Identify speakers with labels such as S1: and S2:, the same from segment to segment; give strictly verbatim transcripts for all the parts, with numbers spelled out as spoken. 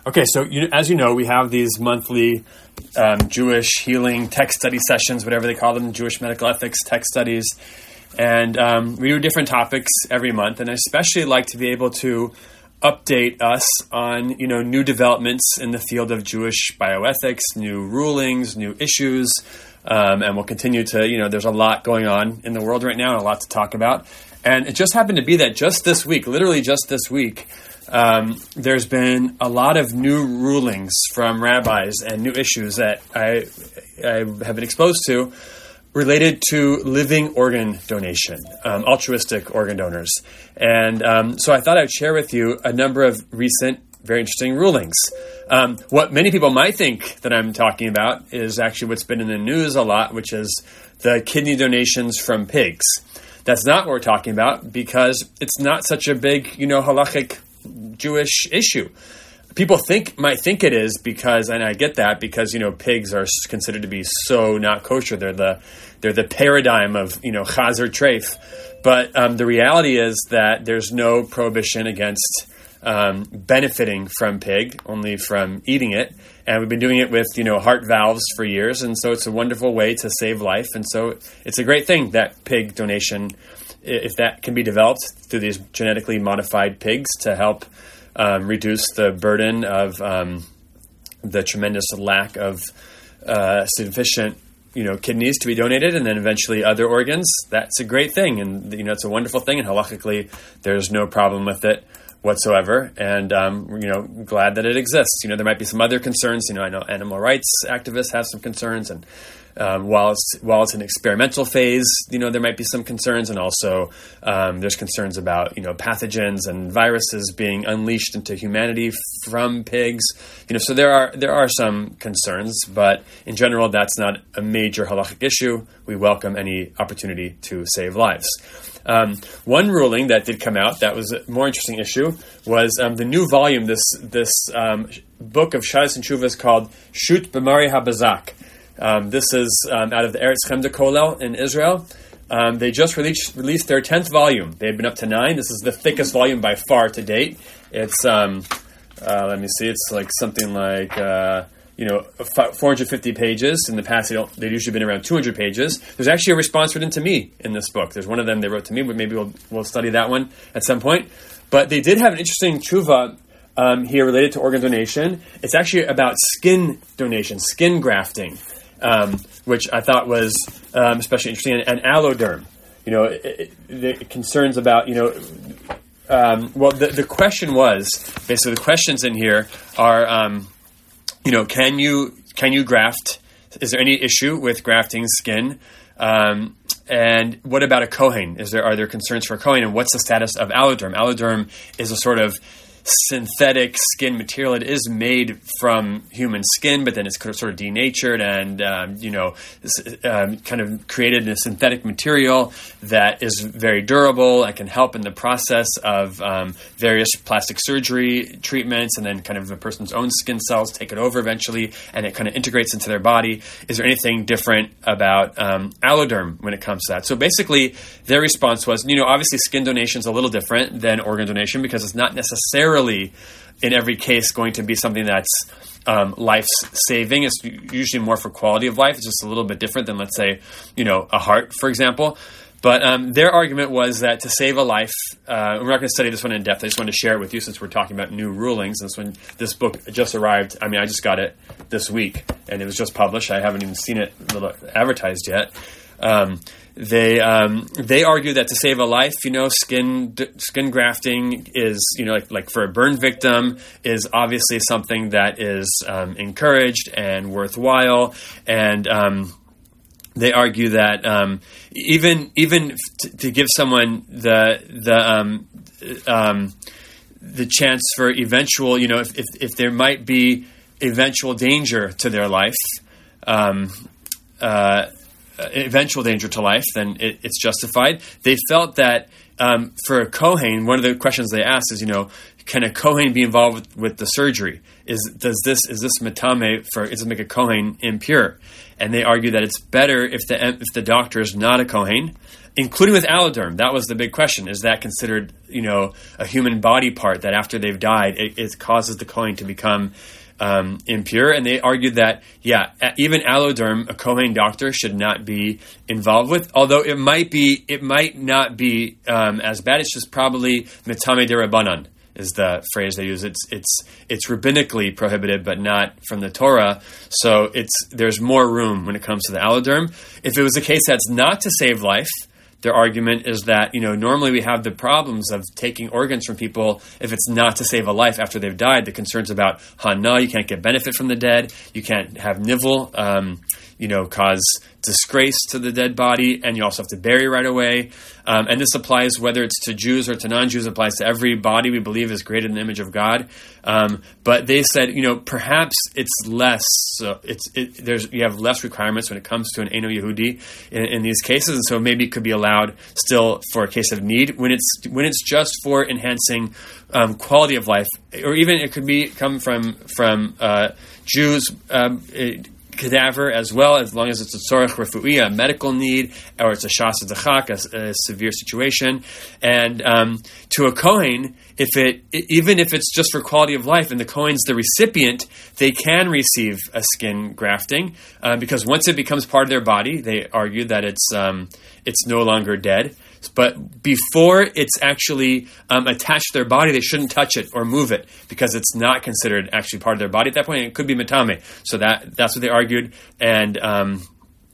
S1: Okay, so you, as you know, we have these monthly um, Jewish healing text study sessions, whatever they call them, Jewish medical ethics text studies. And um, we do different topics every month, and I especially like to be able to update us on, you know, new developments in the field of Jewish bioethics, new rulings, new issues, um, and we'll continue to, you know, there's a lot going on in the world right now, and a lot to talk about. And it just happened to be that just this week, literally just this week, um, there's been a lot of new rulings from rabbis and new issues that I, I have been exposed to related to living organ donation, um, altruistic organ donors. And um, so I thought I'd share with you a number of recent, very interesting rulings. Um, what many people might think that I'm talking about is actually what's been in the news a lot, which is the kidney donations from pigs. That's not what we're talking about because it's not such a big, you know, halachic Jewish issue. People think might think it is because, and I get that because, you know, pigs are considered to be so not kosher. They're the they're the paradigm of, you know, chazer treif. But um, the reality is that there's no prohibition against um, benefiting from pig, only from eating it. And we've been doing it with, you know, heart valves for years. And so it's a wonderful way to save life. And so it's a great thing that pig donation, if that can be developed through these genetically modified pigs to help um, reduce the burden of um, the tremendous lack of uh, sufficient, you know, kidneys to be donated, and then eventually other organs. That's a great thing, and you know, it's a wonderful thing. And halachically, there's no problem with it whatsoever. And um, you know, glad that it exists. You know, there might be some other concerns. You know, I know animal rights activists have some concerns, and Um, while it's while it's an experimental phase, you know, there might be some concerns, and also um, there's concerns about, you know, pathogens and viruses being unleashed into humanity from pigs. You know, so there are there are some concerns, but in general, that's not a major halachic issue. We welcome any opportunity to save lives. Um, one ruling that did come out that was a more interesting issue was um, the new volume, this this um, book of Shalos and Teshuvos called Shut B'Mari HaBazak. Um, this is um, out of the Eretz Chemda Kollel in Israel. Um, they just released, released their tenth volume. They've been up to nine. This is the thickest volume by far to date. It's, um, uh, let me see, it's like something like, uh, you know, four hundred fifty pages. In the past, they don't, they've usually been around two hundred pages. There's actually a response written to me in this book. There's one of them they wrote to me, but maybe we'll, we'll study that one at some point. But they did have an interesting tshuva um, here related to organ donation. It's actually about skin donation, skin grafting. Um, which I thought was um, especially interesting, and, and alloderm. You know, it, it, the concerns about, you know, um, well, the, the question was, basically the questions in here are, um, you know, can you can you graft? Is there any issue with grafting skin? Um, and what about a Kohen? Is there are there concerns for a Kohen? And what's the status of alloderm? Alloderm is a sort of synthetic skin material. It is made from human skin, but then it's sort of denatured and, um, you know, um, kind of created a synthetic material that is very durable and can help in the process of um, various plastic surgery treatments, and then kind of the person's own skin cells take it over eventually, and it kind of integrates into their body. Is there anything different about um, alloderm when it comes to that? So basically, their response was, you know, obviously skin donation is a little different than organ donation because it's not necessarily in every case going to be something that's um, life-saving. It's usually more for quality of life. It's just a little bit different than, let's say, you know, a heart, for example. But um, their argument was that to save a life, uh, we're not going to study this one in depth. I just wanted to share it with you since we're talking about new rulings. This one, this book just arrived. I mean, I just got it this week, and it was just published. I haven't even seen it advertised yet. Um, they um, they argue that to save a life, you know, skin skin grafting is, you know, like, like for a burn victim, is obviously something that is um, encouraged and worthwhile. And um, they argue that um, even even t- to give someone the the um, um, the chance for eventual, you know, if, if if there might be eventual danger to their life. Um, uh, eventual danger to life, then it, it's justified. They felt that um, for a Kohen, one of the questions they asked is, you know, can a Kohen be involved with, with the surgery? Is does this is this matame for does it make a Kohen impure? And they argue that it's better if the if the doctor is not a Kohen, including with alloderm. That was the big question. Is that considered, you know, a human body part that after they've died, it, it causes the Kohen to become um, impure? And they argued that, yeah, even alloderm, a Kohen doctor should not be involved with, although it might be, it might not be um, as bad. It's just probably mitame derabanan is the phrase they use. It's it's it's rabbinically prohibited, but not from the Torah. So it's there's more room when it comes to the alloderm. If it was a case that's not to save life, their argument is that, you know, normally we have the problems of taking organs from people if it's not to save a life after they've died. The concerns about hana, you can't get benefit from the dead, you can't have nivel, um, you know, cause disgrace to the dead body, and you also have to bury right away. Um, and this applies whether it's to Jews or to non-Jews. It applies to every body we believe is created in the image of God. Um, but they said, you know, perhaps it's less. So it's it, there's you have less requirements when it comes to an Eino Yehudi in, in these cases, and so maybe it could be allowed still for a case of need when it's when it's just for enhancing um, quality of life, or even it could be come from from uh, Jews. Um, it, cadaver as well, as long as it's a tzorech refu'i, a medical need, or it's a shas tzachak, a, a severe situation. And um, to a Kohen, if it even if it's just for quality of life, and the Kohen's the recipient, they can receive a skin grafting uh, because once it becomes part of their body, they argue that it's um, it's no longer dead. But before it's actually um, attached to their body, they shouldn't touch it or move it because it's not considered actually part of their body at that point. It could be mitame. So that that's what they argued. And um,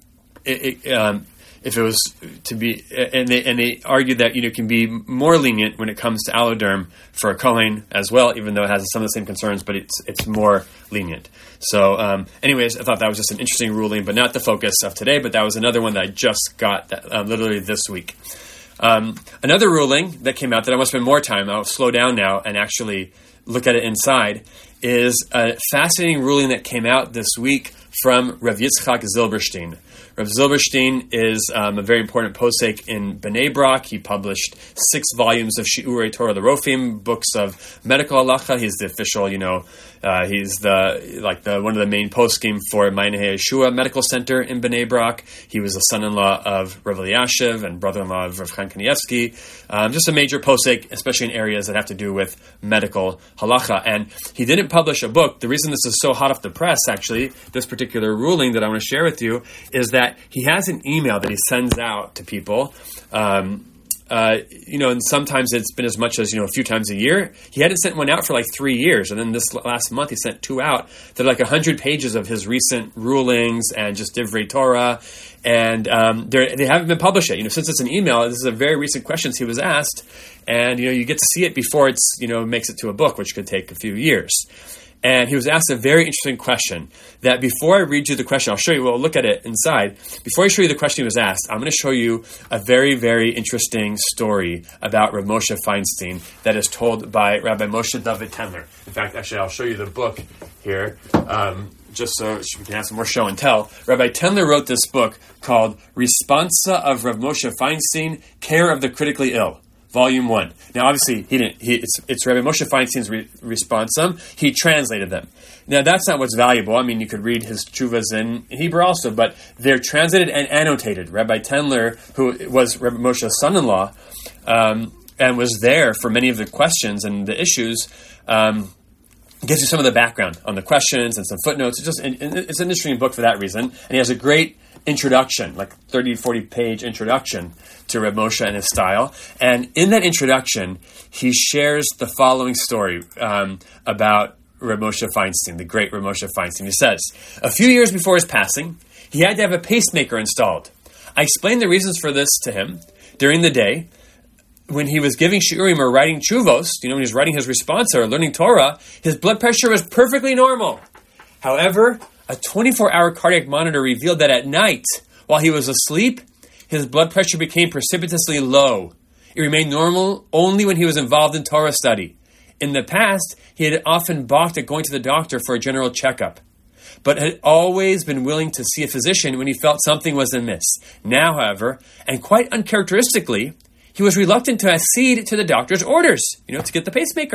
S1: it, it, um, if it was to be, and they and they argued that, you know, it can be more lenient when it comes to alloderm for a Kohen as well, even though it has some of the same concerns, but it's it's more lenient. So, um, anyways, I thought that was just an interesting ruling, but not the focus of today. But that was another one that I just got that, um, literally this week. Um, another ruling that came out that I want to spend more time, I'll slow down now and actually look at it inside, is a fascinating ruling that came out this week from Rav Yitzchak Zilberstein. Rav Zilberstein is um, a very important posek in Bnei Brak. He published six volumes of Shi'urei Torah L'Rofim, books of medical halacha. He's the official, you know, uh, he's the like the one of the main poskim for Ma'aneh Yeshua Medical Center in Bnei Brak. He was the son-in-law of Rav Eliashiv and brother-in-law of Rav Chaim Kanievsky. Um, just a major posek, especially in areas that have to do with medical halacha. And he didn't publish a book. The reason this is so hot off the press, actually, this particular ruling that I want to share with you, is that he has an email that he sends out to people, um, uh, you know, and sometimes it's been as much as, you know, a few times a year. He hadn't sent one out for like three years, and then this last month he sent two out. They're like one hundred pages of his recent rulings and just Divrei Torah, and um, they haven't been published yet. You know, since it's an email, this is a very recent questions he was asked, and, you know, you get to see it before it's, you know, makes it to a book, which could take a few years. And he was asked a very interesting question that before I read you the question, I'll show you, we'll look at it inside. Before I show you the question he was asked, I'm going to show you a very, very interesting story about Rav Moshe Feinstein that is told by Rabbi Moshe David Tendler. In fact, actually, I'll show you the book here, um, just so we can have some more show and tell. Rabbi Tendler wrote this book called Responsa of Rav Moshe Feinstein, Care of the Critically Ill. Volume one. Now, obviously, he didn't. He, it's, it's Rabbi Moshe Feinstein's re- responsum. He translated them. Now, that's not what's valuable. I mean, you could read his tshuvas in Hebrew also, but they're translated and annotated. Rabbi Tendler, who was Rabbi Moshe's son-in-law, um, and was there for many of the questions and the issues, um, gives you some of the background on the questions and some footnotes. It's just it's an interesting book for that reason, and he has a great introduction, like thirty, forty page introduction to Reb Moshe and his style. And in that introduction, he shares the following story um, about Reb Moshe Feinstein, the great Reb Moshe Feinstein. He says, a few years before his passing, he had to have a pacemaker installed. I explained the reasons for this to him during the day. When he was giving shiurim or writing tshuvos, you know, when he was writing his responsa or learning Torah, his blood pressure was perfectly normal. However, a twenty-four hour cardiac monitor revealed that at night, while he was asleep, his blood pressure became precipitously low. It remained normal only when he was involved in Torah study. In the past, he had often balked at going to the doctor for a general checkup, but had always been willing to see a physician when he felt something was amiss. Now, however, and quite uncharacteristically, he was reluctant to accede to the doctor's orders, you know, to get the pacemaker.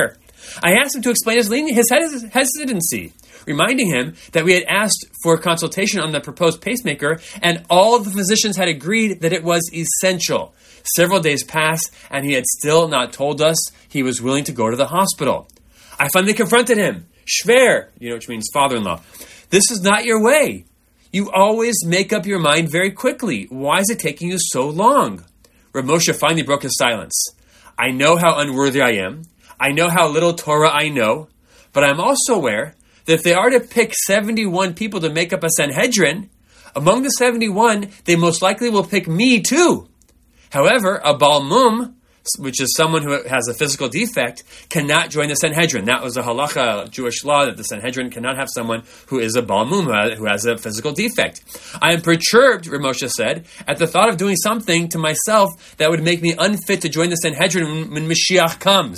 S1: I asked him to explain his, his hesitancy, reminding him that we had asked for consultation on the proposed pacemaker, and all of the physicians had agreed that it was essential. Several days passed, and he had still not told us he was willing to go to the hospital. I finally confronted him. Shver, you know, which means father-in-law. This is not your way. You always make up your mind very quickly. Why is it taking you so long? Rav Moshe finally broke his silence. I know how unworthy I am. I know how little Torah I know. But I'm also aware that if they are to pick seventy-one people to make up a Sanhedrin, among the seventy-one, they most likely will pick me too. However, a Baal Mum, which is someone who has a physical defect, cannot join the Sanhedrin. That was a halacha, Jewish law, that the Sanhedrin cannot have someone who is a Baal Mum, who has a physical defect. I am perturbed, Rav Moshe said, at the thought of doing something to myself that would make me unfit to join the Sanhedrin when, when Mashiach comes.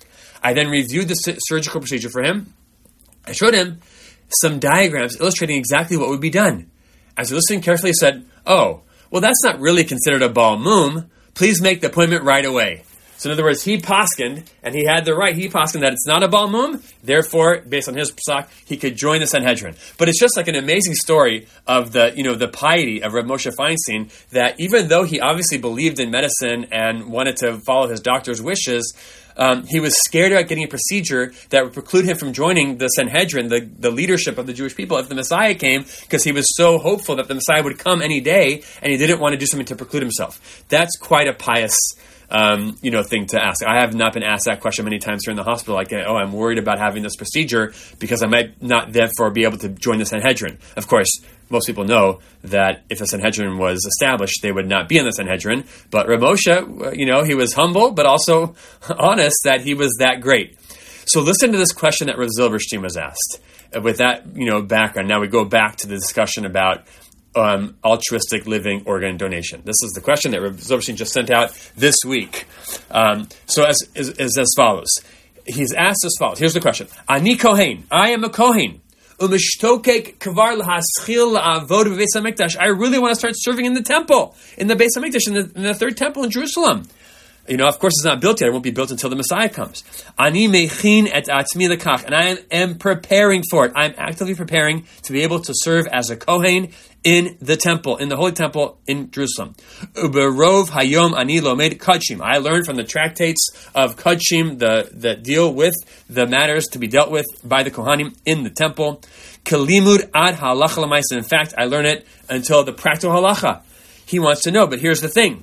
S1: I then reviewed the surgical procedure for him. I showed him some diagrams illustrating exactly what would be done. As he listened carefully, he said, oh, well, that's not really considered a Baal Mum. Please make the appointment right away. So in other words, he poskined, and he had the right, he poskined that it's not a Baal Mum, therefore, based on his psak, he could join the Sanhedrin. But it's just like an amazing story of the, you know, the piety of Rav Moshe Feinstein, that even though he obviously believed in medicine and wanted to follow his doctor's wishes, Um, he was scared about getting a procedure that would preclude him from joining the Sanhedrin, the, the leadership of the Jewish people, if the Messiah came, because he was so hopeful that the Messiah would come any day, and he didn't want to do something to preclude himself. That's quite a pious um, you know, thing to ask. I have not been asked that question many times during the hospital, like, oh, I'm worried about having this procedure because I might not therefore be able to join the Sanhedrin. Of course, most people know that if a Sanhedrin was established, they would not be in the Sanhedrin. But Rav Moshe, you know, he was humble, but also honest that he was that great. So listen to this question that Rav Zilberstein was asked. With that, you know, background, now we go back to the discussion about um, altruistic living organ donation. This is the question that Rav Zilberstein just sent out this week. Um, so as is, is as follows. He's asked as follows. Here's the question. Ani Kohen. I am a Kohen. I really want to start serving in the temple, in the Beis HaMikdash, in the, in the third temple in Jerusalem. You know, of course, it's not built yet. It won't be built until the Messiah comes. Ani mechin et atzmi lekach, and I am, am preparing for it. I am actively preparing to be able to serve as a Kohen in the temple, in the Holy Temple in Jerusalem. Uberov hayom ani lomed kodshim. I learned from the tractates of kodshim, the that deal with the matters to be dealt with by the Kohanim in the temple. Kalimud ad halacha l'maisa. In fact, I learn it until the practical halacha. He wants to know, but here's the thing.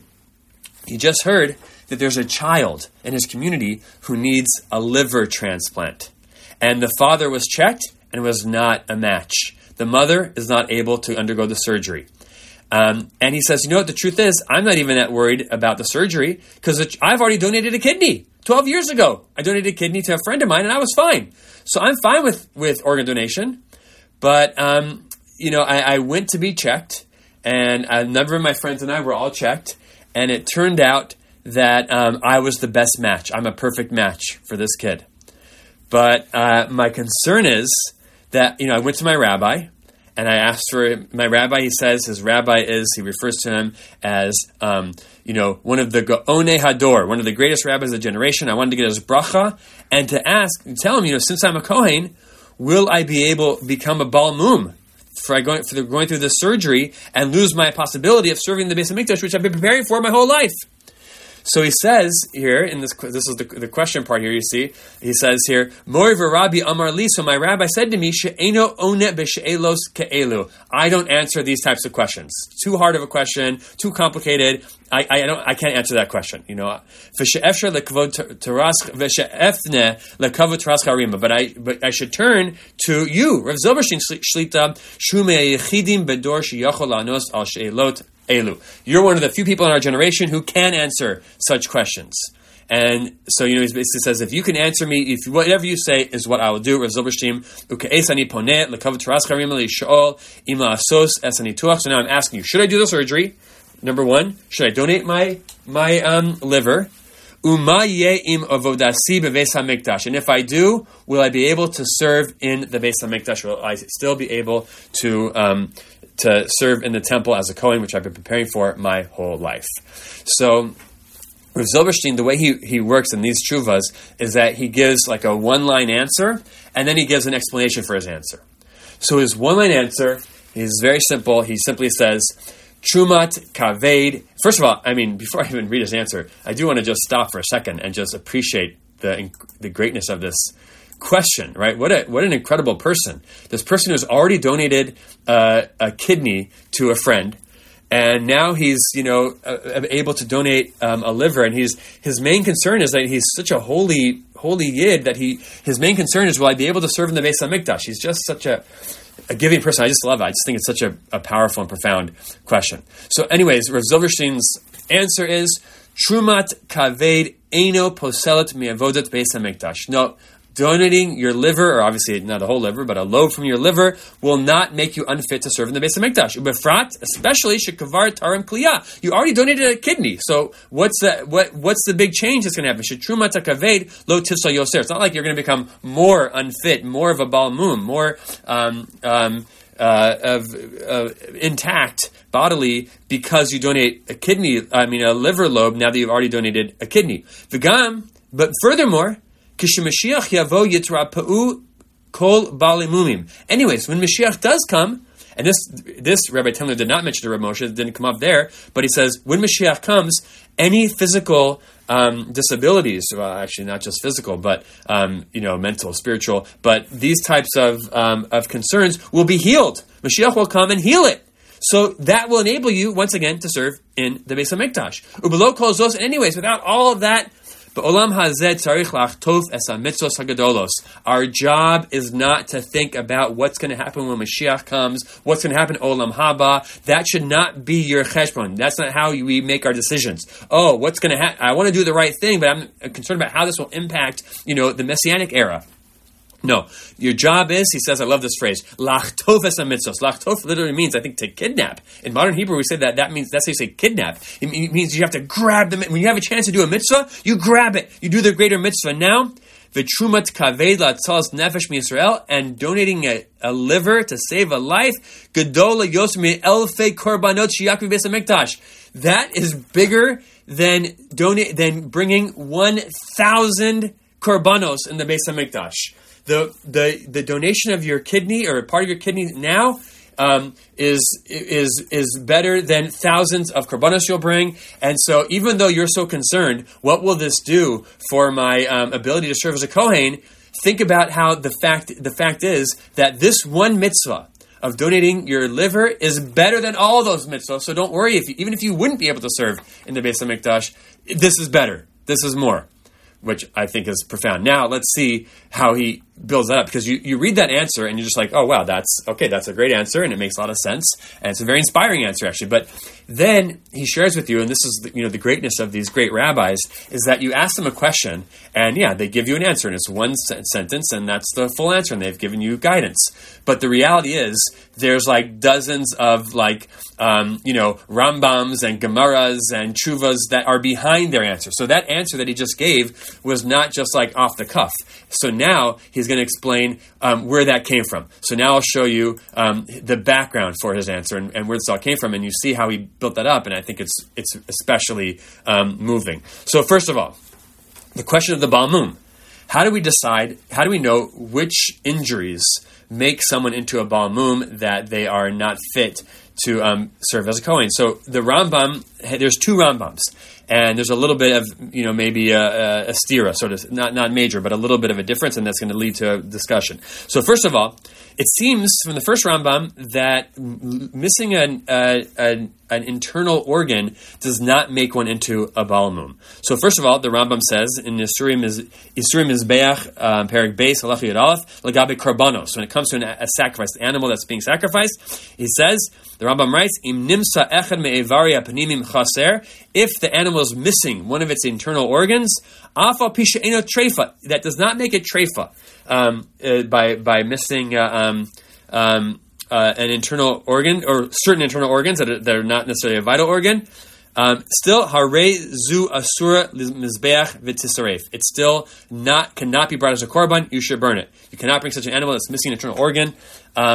S1: He just heard that there's a child in his community who needs a liver transplant. And the father was checked and was not a match. The mother is not able to undergo the surgery. Um, and he says, you know what, the truth is, I'm not even that worried about the surgery because I've already donated a kidney. twelve years ago, I donated a kidney to a friend of mine and I was fine. So I'm fine with, with organ donation. But, um, you know, I, I went to be checked, and a number of my friends and I were all checked, and it turned out that um, I was the best match. I'm a perfect match for this kid. But uh, my concern is that, you know, I went to my rabbi, and I asked for my rabbi. He says his rabbi is, he refers to him as, um, you know, one of the Gaonei Hador, one of the greatest rabbis of the generation. I wanted to get his bracha, and to ask, tell him, you know, since I'm a Kohen, will I be able to become a Baal Mum for going, for the, going through this surgery and lose my possibility of serving the Beis HaMikdash, which I've been preparing for my whole life? So he says here, in this this is the, the question part here, you see, he says here, Mori v'Rabbi Amar li, so my rabbi said to me, She'eno one b'she'elos ke'elu. I don't answer these types of questions. Too hard of a question, too complicated. I, I don't I can't answer that question. You know, v'she'efsher lekavod terasch v'she'efne lekavod terasch harima. But I but I should turn to you, Rav Zilberstein Shlita, shumei yechidim bedor sheyachol lanos al she'elot elu. You're one of the few people in our generation who can answer such questions. And so, you know, he basically says, if you can answer me, if whatever you say is what I will do, Rav Zilberstein, uke'esani poneh lekavod terasch harima li'sho'ol im la'asos esani tuach. So now I'm asking you, should I do the surgery? Number one, should I donate my my um, liver? Uma ye'im avodasi beVeis HaMikdash. And if I do, will I be able to serve in the Beis HaMikdash? Will I still be able to um, to serve in the temple as a Kohen, which I've been preparing for my whole life? So Rav Zilberstein, the way he, he works in these tshuvas is that he gives like a one-line answer, and then he gives an explanation for his answer. So his one-line answer is very simple. He simply says, Trumat Kaved. First of all, I mean, before I even read his answer, I do want to just stop for a second and just appreciate the the greatness of this question, right? What a what an incredible person. This person who's already donated uh, a kidney to a friend, and now he's, you know, uh, able to donate um, a liver, and he's his main concern is that he's such a holy holy yid that he his main concern is, will I be able to serve in the Beis HaMikdash? He's just such a a giving person. I just love it. I just think it's such a, a powerful and profound question. So anyways, Rav Zilberstein's answer is, Trumat Kaved Eino Poselet Mi'avodat Beis HaMikdash. No, donating your liver, or obviously not a whole liver, but a lobe from your liver, will not make you unfit to serve in the Beis HaMikdash. Ubefrat, especially shekavar tarim kliya. You already donated a kidney, so what's the what what's the big change that's going to happen? Shetrumat hakaved lo tifsa yoser. It's not like you're going to become more unfit, more of a balmum, more um, um, uh, of uh, intact bodily because you donate a kidney. I mean, a liver lobe. Now that you've already donated a kidney, v'gam. But furthermore, Kishemashiach yavo yitrapa'u kol bali mumim. Anyways, when Mashiach does come, and this this Rabbi Tendler did not mention to Rav Moshe, it didn't come up there, but he says when Mashiach comes, any physical um, disabilities, well, actually not just physical, but um, you know, mental, spiritual, but these types of um, of concerns will be healed. Mashiach will come and heal it. So that will enable you once again to serve in the Beis HaMikdash. Ubelo kol zos. Anyways, without all of that. Our job is not to think about what's going to happen when Mashiach comes, what's going to happen Olam Haba. That should not be your cheshbon. That's not how we make our decisions. Oh, what's going to happen? I want to do the right thing, but I'm concerned about how this will impact, you know, the Messianic era. No, your job is, he says, I love this phrase, lachtov es ha-mitzvos. Lachtov literally means, I think, to kidnap. In modern Hebrew, we say that, that means, that's how you say kidnap. It means you have to grab the, when you have a chance to do a mitzvah, you grab it. You do the greater mitzvah. Now, v'trumat kaved la'tzaz nefesh miYisrael, and donating a, a liver to save a life, gadol yos mi'elfei korbanot shiyaku beis hamikdash. That is bigger than donate than bringing one thousand korbanos in the Beis HaMikdash. The, the the donation of your kidney or part of your kidney now um, is is is better than thousands of korbanos you'll bring. And so, even though you're so concerned, what will this do for my um, ability to serve as a Kohen? Think about how the fact the fact is that this one mitzvah of donating your liver is better than all those mitzvahs. So don't worry, if you, even if you wouldn't be able to serve in the Beis HaMikdash, this is better. This is more, which I think is profound. Now, let's see how he builds that up, because you, you read that answer and you're just like, oh, wow, that's okay, that's a great answer, and it makes a lot of sense, and it's a very inspiring answer, actually. But then he shares with you, and this is the, you know the greatness of these great rabbis, is that you ask them a question, and yeah, they give you an answer, and it's one se- sentence, and that's the full answer, and they've given you guidance. But the reality is, there's like dozens of like, um, you know, Rambams and Gemaras and Chuvas that are behind their answer. So that answer that he just gave was not just like off the cuff. So now he's going to explain um, where that came from. So now I'll show you um, the background for his answer and, and where this all came from, and you see how he built that up, and I think it's it's especially um, moving. So first of all, the question of the Balmum. How do we decide, how do we know which injuries make someone into a Balmum that they are not fit to um, serve as a Kohen? So the Rambam, there's two Rambams, and there's a little bit of, you know, maybe a, a stira, sort of, not, not major, but a little bit of a difference, and that's going to lead to a discussion. So first of all, it seems from the first Rambam that missing an, uh, an, an internal organ does not make one into a Balmum. So first of all, the Rambam says in Yisurim Mizbeach, um, Perek Beis, Halach Yud Aleph, Lagabe Karbanos. When it comes to an, a sacrificed animal that's being sacrificed, he says, the Rambam writes, Im nimsa echad me'evari apanimim chaser, if the animal is missing one of its internal organs, afal pisha eno treifa, that does not make it treifa, um, uh, by by missing uh, um, um, uh, an internal organ, or certain internal organs that are, that are not necessarily a vital organ. Um, still, harei zu asura mizbeach v'tisaref. It's still not cannot be brought as a korban. You should burn it. You cannot bring such an animal that's missing an internal organ. Um,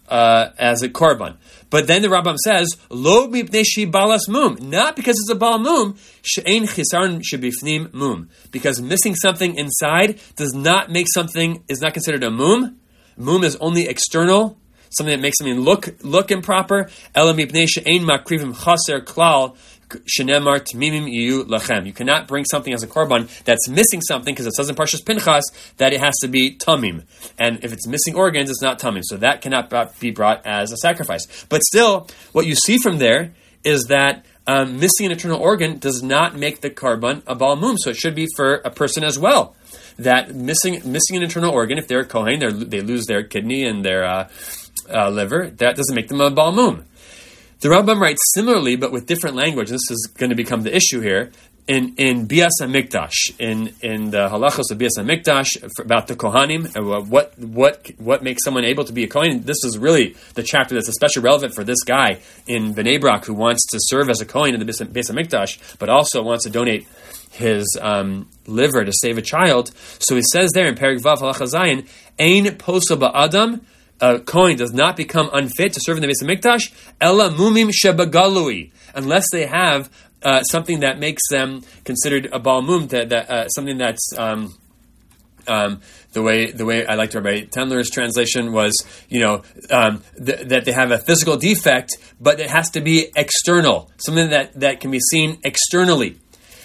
S1: uh, as a korban. But then the Rambam says, Lo mipnei shi balas mum, not because it's a bal mum, she'ein chisaron shebifnim mum, because missing something inside does not make something, is not considered a mum. Mum is only external, something that makes something look look improper. Ela mipnei she'ein makrivim chaser klal, shenemar tmimim yiyu lachem. You cannot bring something as a korban that's missing something, because it says in Parshas Pinchas that it has to be tamim, and if it's missing organs, it's not tamim, so that cannot be brought as a sacrifice. But still, what you see from there is that um, missing an internal organ does not make the korban a bal mum, so it should be for a person as well. That missing missing an internal organ, if they're a kohen, they're, they lose their kidney and their uh, uh, liver, that doesn't make them a bal mum. The Rambam writes similarly, but with different language. This is going to become the issue here. In in Bias HaMikdash, in in the halachos of Bias HaMikdash about the Kohanim, uh, what what what makes someone able to be a Kohen. This is really the chapter that's especially relevant for this guy in Bnei Brak who wants to serve as a Kohen in the Bias HaMikdash, but also wants to donate his um, liver to save a child. So he says there in Perek Vav Halacha Zayin, Ein posel ba'adam, a Kohen does not become unfit to serve in the Beis HaMikdash, ela mumim shebagalui, unless they have uh, something that makes them considered a bal mum, that, that uh, something that's um, um, the way the way I liked Rabbi Tendler's translation was, you know, um, th- that they have a physical defect, but it has to be external, something that, that can be seen externally.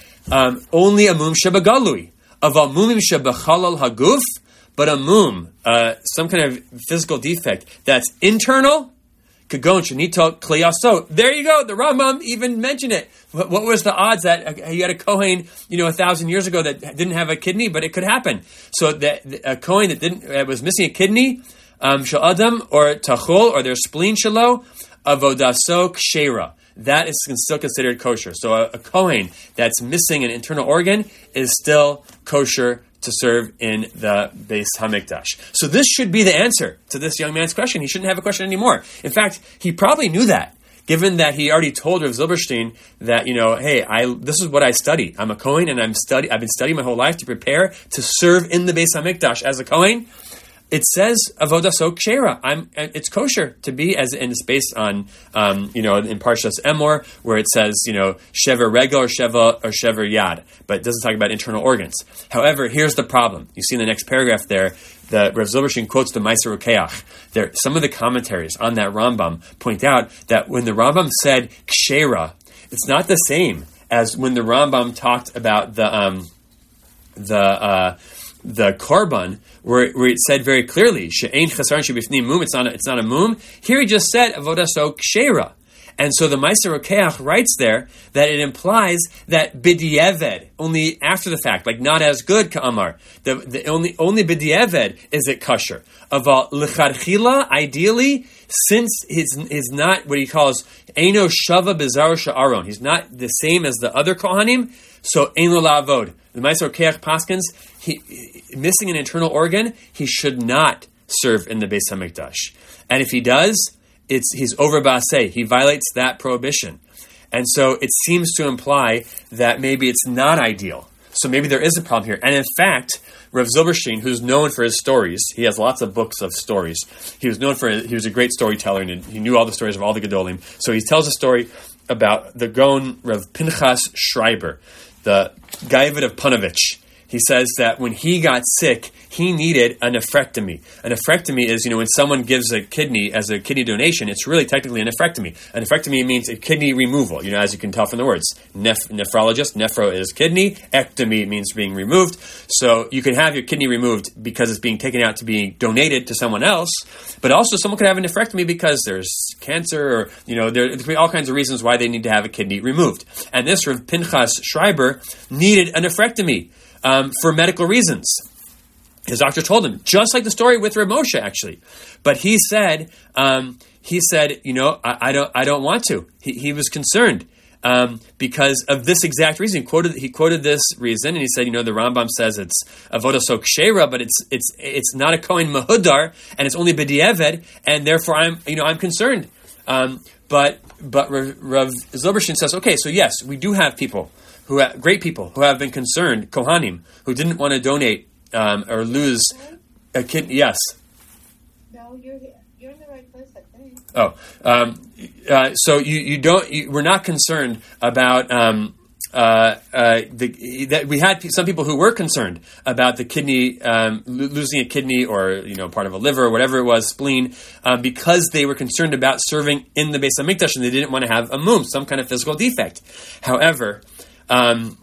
S1: Um, only a mum shebagalui, of a mumim shebachalal haguf. But a mum, uh, some kind of physical defect that's internal, kagon shenito kliyaso. There you go. The Rambam even mentioned it. What, what was the odds that you had a Kohen, you know, a thousand years ago that didn't have a kidney, but it could happen. So that a Kohen that didn't that was missing a kidney, um, shel adam or tachol or their spleen shelo, avodaso kshera. That is still considered kosher. So a, a Kohen that's missing an internal organ is still kosher to serve in the Beis HaMikdash. So this should be the answer to this young man's question. He shouldn't have a question anymore. In fact, he probably knew that, given that he already told Rav Zilberstein that, you know, hey, I this is what I study. I'm a Kohen, and I'm study. I've been studying my whole life to prepare to serve in the Beis HaMikdash as a Kohen. It says avoda so kshera. I'm. It's kosher to be, as and it's based on, um, you know, in Parshas Emor, where it says, you know, shever regel or sheva or shever yad, but it doesn't talk about internal organs. However, here's the problem. You see in the next paragraph there, the Rav Zilberstein quotes the Meiser Rokeach. There, some of the commentaries on that Rambam point out that when the Rambam said kshera, it's not the same as when the Rambam talked about the um, the. Uh, the korban, where, where it said very clearly, she'ein chasaron shebifnim mum, it's not a, it's not a mum. Here he just said, avoda so kshera. And so the Meiser Rokeach writes there that it implies that b'di'eved, only after the fact, like not as good, ka'amar. The, the only only b'di'eved is it kosher. Aval l'chadchila, ideally, since he's, he's not what he calls eino shava bezar sha'aron, he's not the same as the other kohanim, so ein lo la'avod. The Meiser Rokeach paskins, he missing an internal organ, he should not serve in the Beis HaMikdash. And if he does, it's he's over ba'aseh. He violates that prohibition. And so it seems to imply that maybe it's not ideal. So maybe there is a problem here. And in fact, Rav Zilberstein, who's known for his stories, he has lots of books of stories. He was known for, he was a great storyteller, and he knew all the stories of all the Gedolim. So he tells a story about the Gaon Rav Pinchas Schreiber, the Gaivad of Panovich. He says that when he got sick, he needed a nephrectomy. A nephrectomy is, you know, when someone gives a kidney as a kidney donation, it's really technically a nephrectomy. A nephrectomy means a kidney removal, you know, as you can tell from the words. Neph- nephrologist, nephro is kidney, ectomy means being removed. So you can have your kidney removed because it's being taken out to be donated to someone else, but also someone could have a nephrectomy because there's cancer or, you know, there, there could be all kinds of reasons why they need to have a kidney removed. And this Rav Pinchas Schreiber needed a nephrectomy. Um, for medical reasons. His doctor told him, just like the story with Rav Moshe, actually. But he said, um, he said, you know, I, I don't, I don't want to. He, he was concerned um, because of this exact reason. He quoted, he quoted this reason, and he said, you know, the Rambam says it's avoda so kshera, but it's, it's, it's not a kohen mahudar, and it's only b'di'eved, and therefore I'm, you know, I'm concerned. Um, but, but Rav, Rav Zilberstein says, okay, so yes, we do have people. Who have, great people who have been concerned, Kohanim, who didn't want to donate um, or lose a kidney. Yes.
S2: No, you're you're in the right place. I
S1: Oh, um, uh, so you, you don't. You, we're not concerned about um, uh, uh, the that we had some people who were concerned about the kidney um, lo- losing a kidney or you know part of a liver or whatever it was, spleen, um, because they were concerned about serving in the Beis Hamikdash and they didn't want to have a mum, some kind of physical defect. However, um,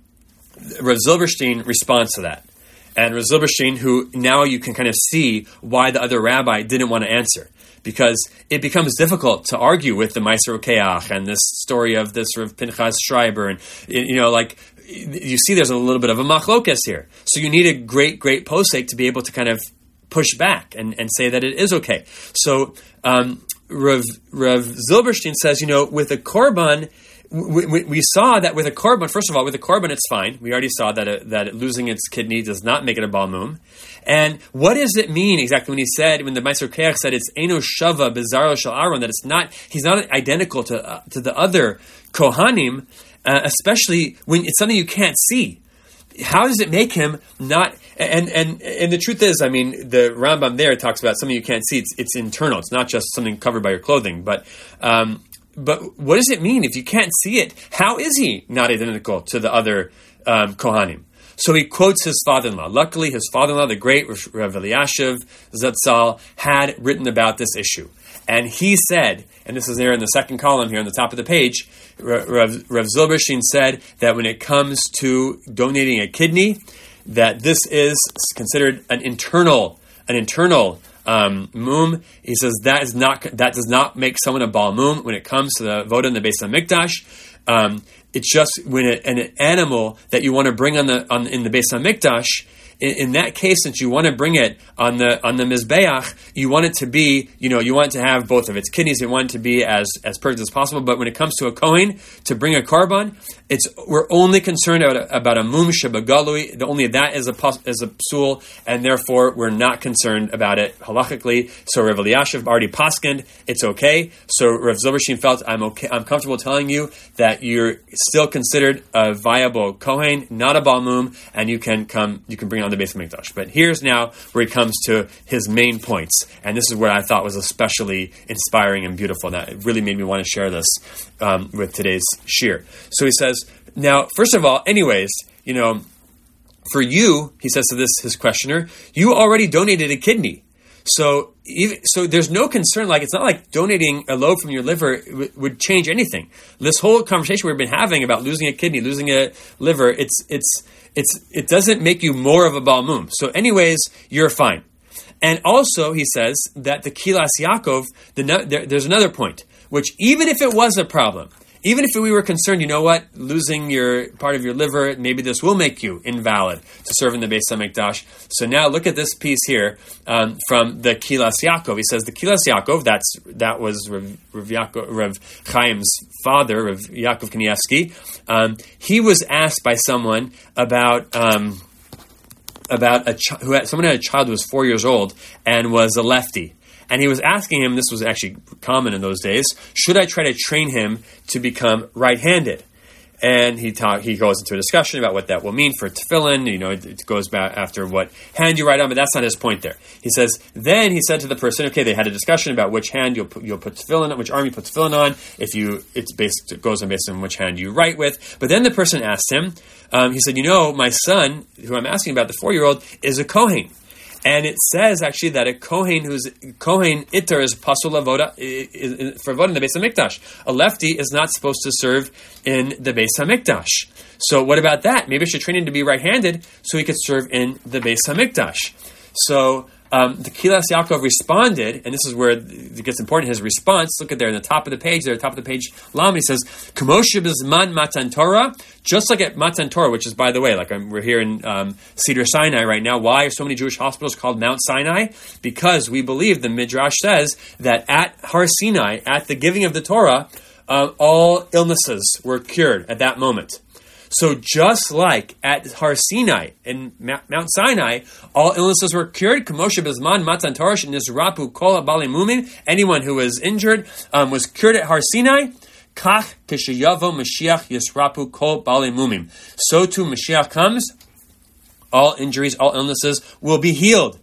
S1: Rav Zilberstein responds to that. And Rav Zilberstein, who now you can kind of see why the other rabbi didn't want to answer, because it becomes difficult to argue with the Meiser Keach and this story of this Rav Pinchas Schreiber, and you know, like you see, there's a little bit of a machlokes here. So you need a great, great posek to be able to kind of push back and, and say that it is okay. So um, Rav, Rav Zilberstein says, you know, with a korban. We, we, we saw that with a korban, first of all, with a korban, it's fine. We already saw that it, that it, losing its kidney does not make it a balmum. And what does it mean exactly when he said, when the Meiser Keach said it's eno shava bizarro shel Aaron, that it's not, he's not identical to uh, to the other kohanim, uh, especially when it's something you can't see. How does it make him not? And and and the truth is, I mean, the Rambam there talks about something you can't see. It's it's internal. It's not just something covered by your clothing, but. Um, But what does it mean if you can't see it? How is he not identical to the other um, Kohanim? So he quotes his father-in-law. Luckily, his father-in-law, the great Rav Eliashiv Zatzal, had written about this issue. And he said, and this is there in the second column here on the top of the page, Rav, Rav Zilberstein said that when it comes to donating a kidney, that this is considered an internal, an internal Um, mum, he says that is not that does not make someone a bal mum when it comes to the voda in the Beis Hamikdash. Um, it's just when it, an animal that you want to bring on the on in the Beis Hamikdash. In, in that case, since you want to bring it on the on the mizbeach, you want it to be, you know, you want it to have both of its kidneys. You want it to be as as perfect as possible. But when it comes to a kohen to bring a korban, it's we're only concerned about a, about a mum shebagalui. The only that is a is a psul, and therefore we're not concerned about it halachically. So Rav Eliashiv already paskened, it's okay. So Rav Zilberstein felt I'm okay. I'm comfortable telling you that you're still considered a viable kohen, not a bal mum, and you can come. You can bring on the Beis Hamikdash. But here's now where he comes to his main points, and this is where I thought was especially inspiring and beautiful. That it really made me want to share this um, with today's shir. So he says, now, first of all, anyways, you know, for you, he says to this his questioner, you already donated a kidney. So, even, so there's no concern. Like it's not like donating a lobe from your liver w- would change anything. This whole conversation we've been having about losing a kidney, losing a liver, it's it's it's it doesn't make you more of a bal mum. So, anyways, you're fine. And also, he says that the Kilas Yaakov, the, there, there's another point, which even if it was a problem. Even if we were concerned, you know what, losing your part of your liver, maybe this will make you invalid to serve in the Beis Hamikdash. So now look at this piece here um, from the Kilas Yaakov. He says the Kilas Yaakov, that's that was Rav, Rav, Yaakov, Rav Chaim's father, Rav Yaakov Kanievsky. Um, he was asked by someone about um, about a ch- who had, someone had a child who was four years old and was a lefty. And he was asking him, this was actually common in those days, should I try to train him to become right-handed? And he talk, he goes into a discussion about what that will mean for tefillin. You know, it, it goes back after what hand you write on, but that's not his point there. He says, then he said to the person, okay, they had a discussion about which hand you'll put, you'll put tefillin on, which arm you put tefillin on. If you, it's based, it goes on based on which hand you write with. But then the person asked him, um, he said, you know, my son, who I'm asking about, the four-year-old, is a kohen. And it says actually that a kohen who's kohen iter is pasul avoda for avoda in the Beis Hamikdash. A lefty is not supposed to serve in the Beis Hamikdash. So what about that? Maybe I should train him to be right-handed so he could serve in the Beis Hamikdash. So um, the Kilas Yaakov responded, and this is where it gets important. His response. Look at there in the top of the page. There, top of the page. Lam. He says, "K'moshe b'zman Matan Torah." Just like at Matan Torah, which is, by the way, like I'm, we're here in um, Cedar Sinai right now. Why are so many Jewish hospitals called Mount Sinai? Because we believe the Midrash says that at Har Sinai, at the giving of the Torah, uh, all illnesses were cured at that moment. So just like at Har Sinai, in Mount Sinai, all illnesses were cured. K'moshe b'zman Matan Torah nizrapu kol ha'balei mumim. Anyone who was injured um, was cured at Har Sinai. Kach k'sheyavo Mashiach yisrapu kol balei mumim. So too Mashiach comes, all injuries, all illnesses will be healed.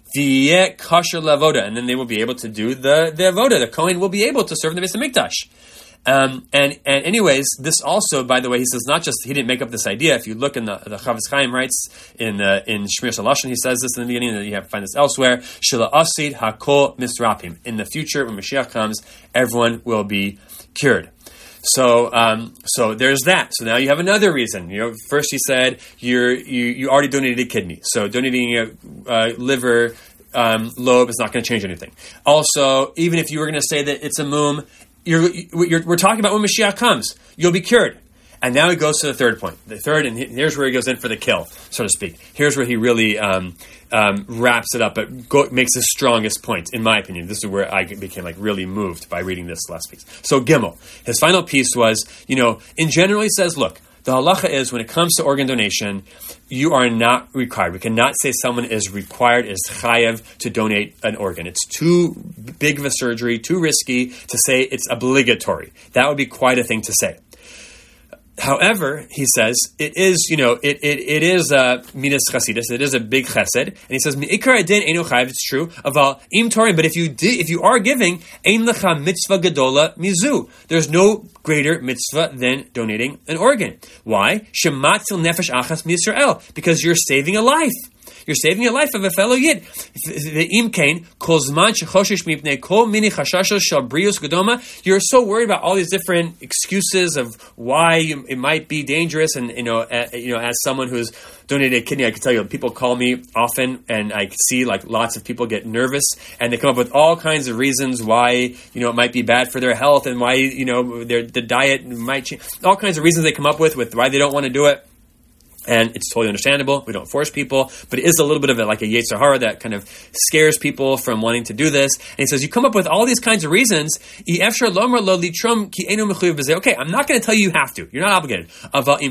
S1: v'yeh kasher lavoda, and then they will be able to do the the avoda. The Kohen will be able to serve in the Beis Hamikdash. Um, and and anyways, this also, by the way, he says not just he didn't make up this idea. If you look in the the Chavetz Chaim writes in uh, in Shmir Shalashon, he says this in the beginning, and you have to find this elsewhere. Shela asid hakol misrapim. In the future, when Mashiach comes, everyone will be cured. So, um, so there's that. So now you have another reason. You know, first he said you're you you already donated a kidney, so donating a uh, liver um, lobe is not going to change anything. Also, even if you were going to say that it's a mum. You're, you're, we're talking about when Mashiach comes, you'll be cured. And now he goes to the third point. The third, and here's where he goes in for the kill, so to speak. Here's where he really um, um, wraps it up, but go, makes his strongest point, in my opinion. This is where I became like really moved by reading this last piece. So Gimel, his final piece was, you know, in general he says, look, the halacha is when it comes to organ donation, you are not required. We cannot say someone is required, is chayav to donate an organ. It's too big of a surgery, too risky to say it's obligatory. That would be quite a thing to say. However, he says, it is, you know, it it, it is a midas chasidus, it is a big chesed, and he says, mi'ikar adin einu chayav, it's true, aval im torim, but if you di, if you are giving, ein lecha mitzvah gadola mizu, there's no greater mitzvah than donating an organ. Why? Shematzil nefesh achas miYisrael, because you're saving a life. You're saving a life of a fellow Yid. The imkain kolzman shechoshish mipnei kol mini chashashos shel brius gedoma. You're so worried about all these different excuses of why you, it might be dangerous, and you know, uh, you know, as someone who's donated a kidney, I can tell you, people call me often, and I see like lots of people get nervous, and they come up with all kinds of reasons why you know it might be bad for their health, and why you know their the diet might change. All kinds of reasons they come up with with why they don't want to do it. And it's totally understandable. We don't force people, but it is a little bit of a, like a Yetzer Hara that kind of scares people from wanting to do this. And he says, you come up with all these kinds of reasons. Okay, I'm not going to tell you you have to. You're not obligated. But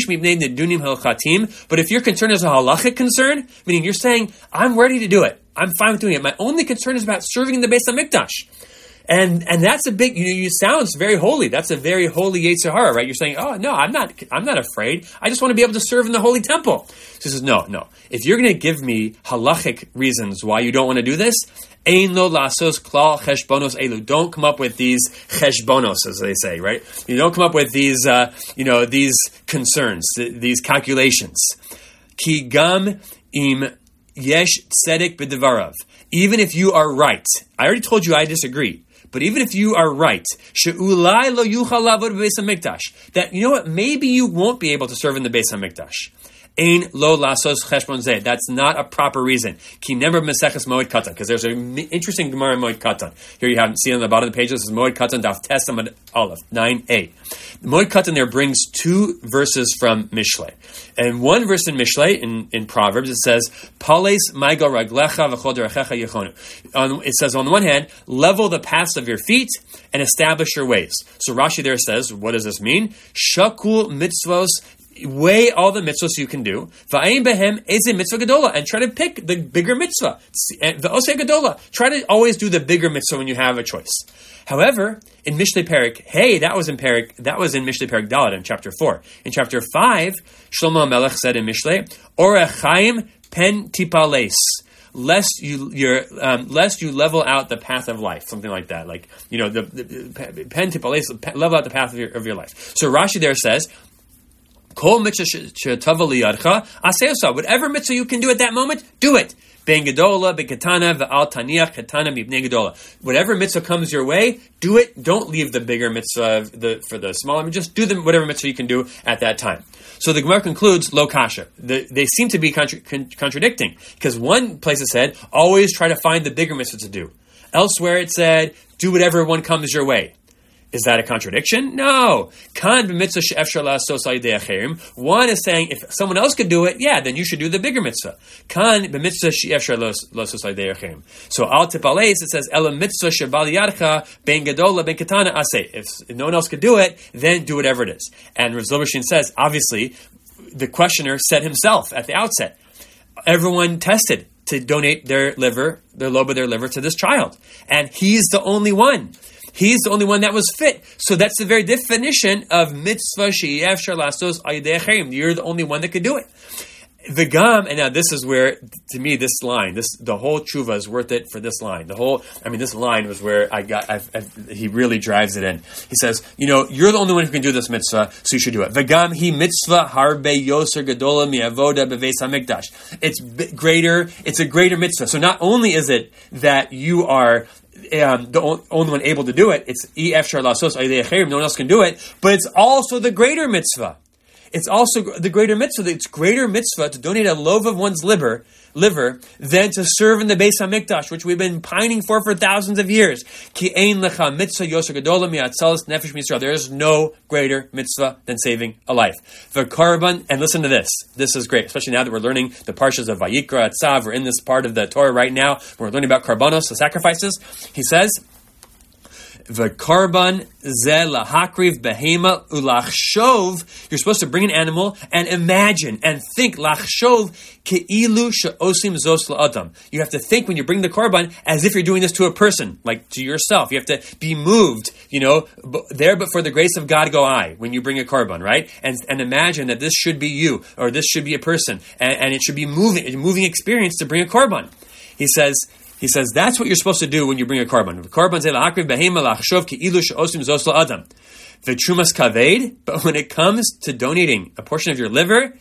S1: if your concern is a halachic concern, meaning you're saying, I'm ready to do it. I'm fine with doing it. My only concern is about serving in the Beis HaMikdash. And and that's a big, you know, you sounds very holy. That's a very holy Yetzer Hara, right? You're saying, oh, no, I'm not I'm not afraid. I just want to be able to serve in the holy temple. So he says, no, no. If you're going to give me halachic reasons why you don't want to do this, ein lo lasos klal cheshbonos elu. Don't come up with these cheshbonos, as they say, right? You don't come up with these, uh, you know, these concerns, these calculations. Ki gam im yesh tzedek b'devarav. Even if you are right, I already told you I disagree. But even if you are right, she'ulai lo yuchal lavod b'beis hamikdash, that you know what, maybe you won't be able to serve in the Beis Hamikdash. Ein lo lasos cheshbon zeh. That's not a proper reason. Ki never meseches Moed Katan, because there's an interesting Gemara in Moed Katan. Here you have, see on the bottom of the page, this is Moed Katan Daf Tes Amud Aleph nine a. The Moed Katan there brings two verses from Mishlei, and one verse in Mishlei in, in Proverbs it says, "Pales maigo raglecha v'chol derechecha yechonu." It says on the one hand, level the paths of your feet and establish your ways. So Rashi there says, what does this mean? Shakul mitzvos. Weigh all the mitzvahs you can do. V'ayin behem eze mitzvah gadola, and try to pick the bigger mitzvah. The oseh gadola. Try to always do the bigger mitzvah when you have a choice. However, in Mishlei Perik, hey, that was in Perik, that was in Mishlei Perik Dalet in chapter four. In chapter five, Shlomo HaMelech said in Mishlei, Orech Chaim pen tipales. Lest you, you're, um, lest you level out the path of life, something like that. Like you know, the, the pen tipales, level out the path of your, of your life. So Rashi there says, Kol mitzvah whatever mitzvah you can do at that moment, do it. Ben gedola, ben katana, ve'al taniach katana mibnei gedola. Whatever mitzvah comes your way, do it. Don't leave the bigger mitzvah the, for the smaller. Just do the whatever mitzvah you can do at that time. So the Gemara concludes, lo kasha. The, they seem to be contra- con- contradicting, because one place it said, always try to find the bigger mitzvah to do. Elsewhere it said, do whatever one comes your way. Is that a contradiction? No. One is saying if someone else could do it, yeah, then you should do the bigger mitzvah. So al tipales it says ela mitzvah shebal yadcha ben gadola ben katana aseh. If no one else could do it, then do whatever it is. And Rav Zilberstein says, obviously, the questioner said himself at the outset, everyone tested to donate their liver, their lobe of their liver to this child, and he's the only one. He's the only one that was fit. So that's the very definition of mitzvah she'efshar lasos al yedei acherim. You're the only one that could do it. V'gam, and now this is where, to me, this line, this the whole tshuva is worth it for this line. The whole, I mean, this line was where I got, I've, I've, he really drives it in. He says, you know, you're the only one who can do this mitzvah, so you should do it. V'gam hi mitzvah harbe yoser gedola mi'avoda beveis hamikdash. It's b- greater, it's a greater mitzvah. So not only is it that you are Um, the only one able to do it, it's e efshar lasos ayidei acherim, no one else can do it, but it's also the greater mitzvah. It's also the greater mitzvah. It's greater mitzvah to donate a loaf of one's liver, liver than to serve in the Beis Hamikdash, which we've been pining for for thousands of years. Ki ein lecha mitzvah yoser gedola mi'atzalas nefesh miYisrael. There is no greater mitzvah than saving a life. The korban, and listen to this. This is great, especially now that we're learning the parshas of Vayikra, Tzav. We're in this part of the Torah right now. We're learning about karbanos, the sacrifices. He says, V'karban ze lahakriv behema ulachshov. You're supposed to bring an animal and imagine and think lachshov keilu she'osim zos la'adam. You have to think when you bring the karban as if you're doing this to a person, like to yourself. You have to be moved, you know, there but for the grace of God go I, when you bring a karban, right? And and imagine that this should be you, or this should be a person, and, and it should be moving, a moving experience to bring a karban. He says, He says that's what you're supposed to do when you bring a karban. Karban ze la'akriv behema lachshov keilu she'osim zos la'adam. V'trumas kaved, but when it comes to donating a portion of your liver,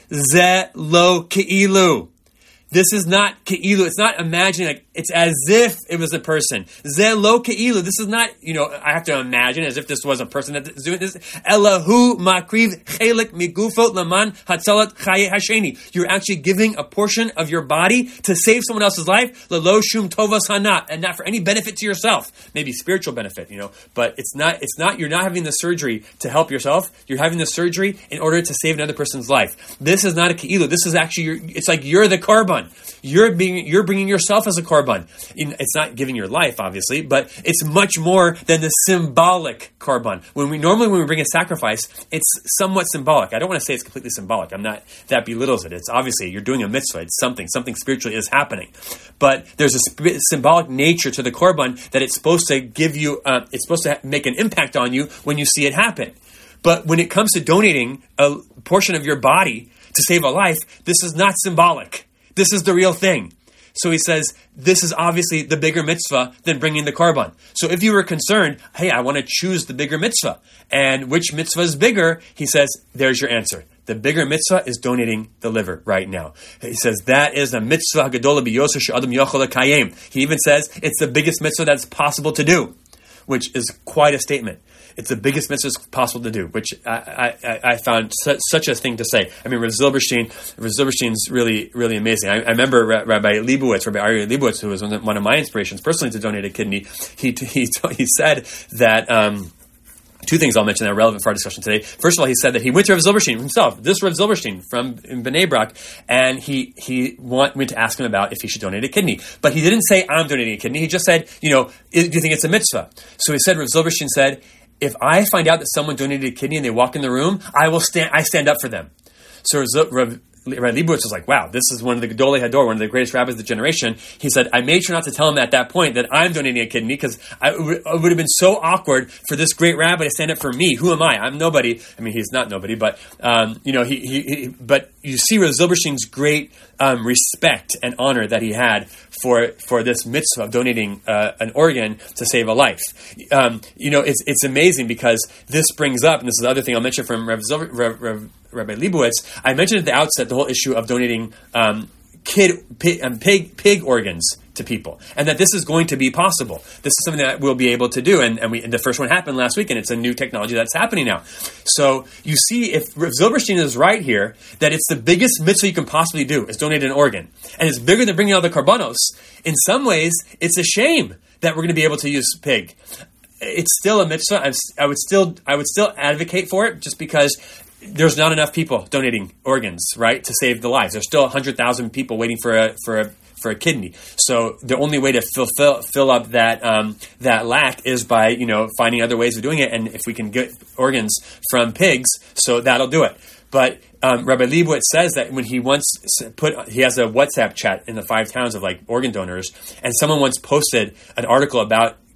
S1: ze lo keilu. This is not keilu. It's not imagining, like, it's as if it was a person. Ze lo keilu. This is not, you know, I have to imagine as if this was a person that is doing this. Elahu makriv chelik migufot laman hatzalat chaye hasheni. You're actually giving a portion of your body to save someone else's life. Lelo shum tovas hanat, and not for any benefit to yourself. Maybe spiritual benefit, you know, but it's not. It's not. You're not having the surgery to help yourself. You're having the surgery in order to save another person's life. This is not a keilu. This is actually your, it's like you're the karban. You're being, you're bringing yourself as a korban. It's not giving your life, obviously, but it's much more than the symbolic korban. When we normally when we bring a sacrifice, it's somewhat symbolic. I don't want to say it's completely symbolic. I'm not, that belittles it. It's obviously you're doing a mitzvah. It's something, something spiritually is happening. But there's a sp- symbolic nature to the korban that it's supposed to give you. Uh, it's supposed to ha- make an impact on you when you see it happen. But when it comes to donating a portion of your body to save a life, this is not symbolic. This is the real thing. So he says, this is obviously the bigger mitzvah than bringing the karban. So if you were concerned, hey, I want to choose the bigger mitzvah, and which mitzvah is bigger, he says, there's your answer. The bigger mitzvah is donating the liver right now. He says, that is a mitzvah gedola biyoser she'adam yochel lekayem. He even says, it's the biggest mitzvah that's possible to do, which is quite a statement. It's the biggest mitzvah possible to do, which I, I, I found su- such a thing to say. I mean, Rav Zilberstein, Rav Zilberstein's really, really amazing. I, I remember Rabbi Leibowitz, Rabbi Aryeh Leibowitz, who was one of my inspirations personally to donate a kidney. He he he said that. Um, Two things I'll mention that are relevant for our discussion today. First of all, he said that he went to Rav Zilberstein himself, this Rav Zilberstein from Bnei Brak, and he he want, went to ask him about if he should donate a kidney. But he didn't say, I'm donating a kidney. He just said, you know, do you think it's a mitzvah? So he said, Rav Zilberstein said, if I find out that someone donated a kidney and they walk in the room, I will stand. I stand up for them. So Rav Rabbi Leibowitz was like, wow, this is one of the Gedolei Hador, one of the greatest rabbis of the generation. He said, I made sure not to tell him at that point that I'm donating a kidney because it would have been so awkward for this great rabbi to stand up for me. Who am I? I'm nobody. I mean, he's not nobody, but, um, you know, he, he, he, but you see Rav Zilberstein's great um, respect and honor that he had for for this mitzvah of donating uh, an organ to save a life. Um, you know, it's it's amazing because this brings up, and this is the other thing I'll mention from Rav Zilber, Rav, Rav, Rabbi Leibowitz. I mentioned at the outset the whole issue of donating um, kid pig, um, pig pig organs to people, and that this is going to be possible. This is something that we'll be able to do, and, and we and the first one happened last week, and it's a new technology that's happening now. So you see, if Rav Zilberstein is right here, that it's the biggest mitzvah you can possibly do is donate an organ, and it's bigger than bringing out the karbanos. In some ways, it's a shame that we're going to be able to use pig. It's still a mitzvah. I'm, I would still I would still advocate for it, just because there's not enough people donating organs, right, to save the lives. There's still one hundred thousand people waiting for a for a for a kidney. So the only way to fulfill fill up that um, that lack is by, you know, finding other ways of doing it. And if we can get organs from pigs, so that'll do it. But um, Rabbi Leibowitz says that when he once put, he has a WhatsApp chat in the five towns of like organ donors, and someone once posted an article about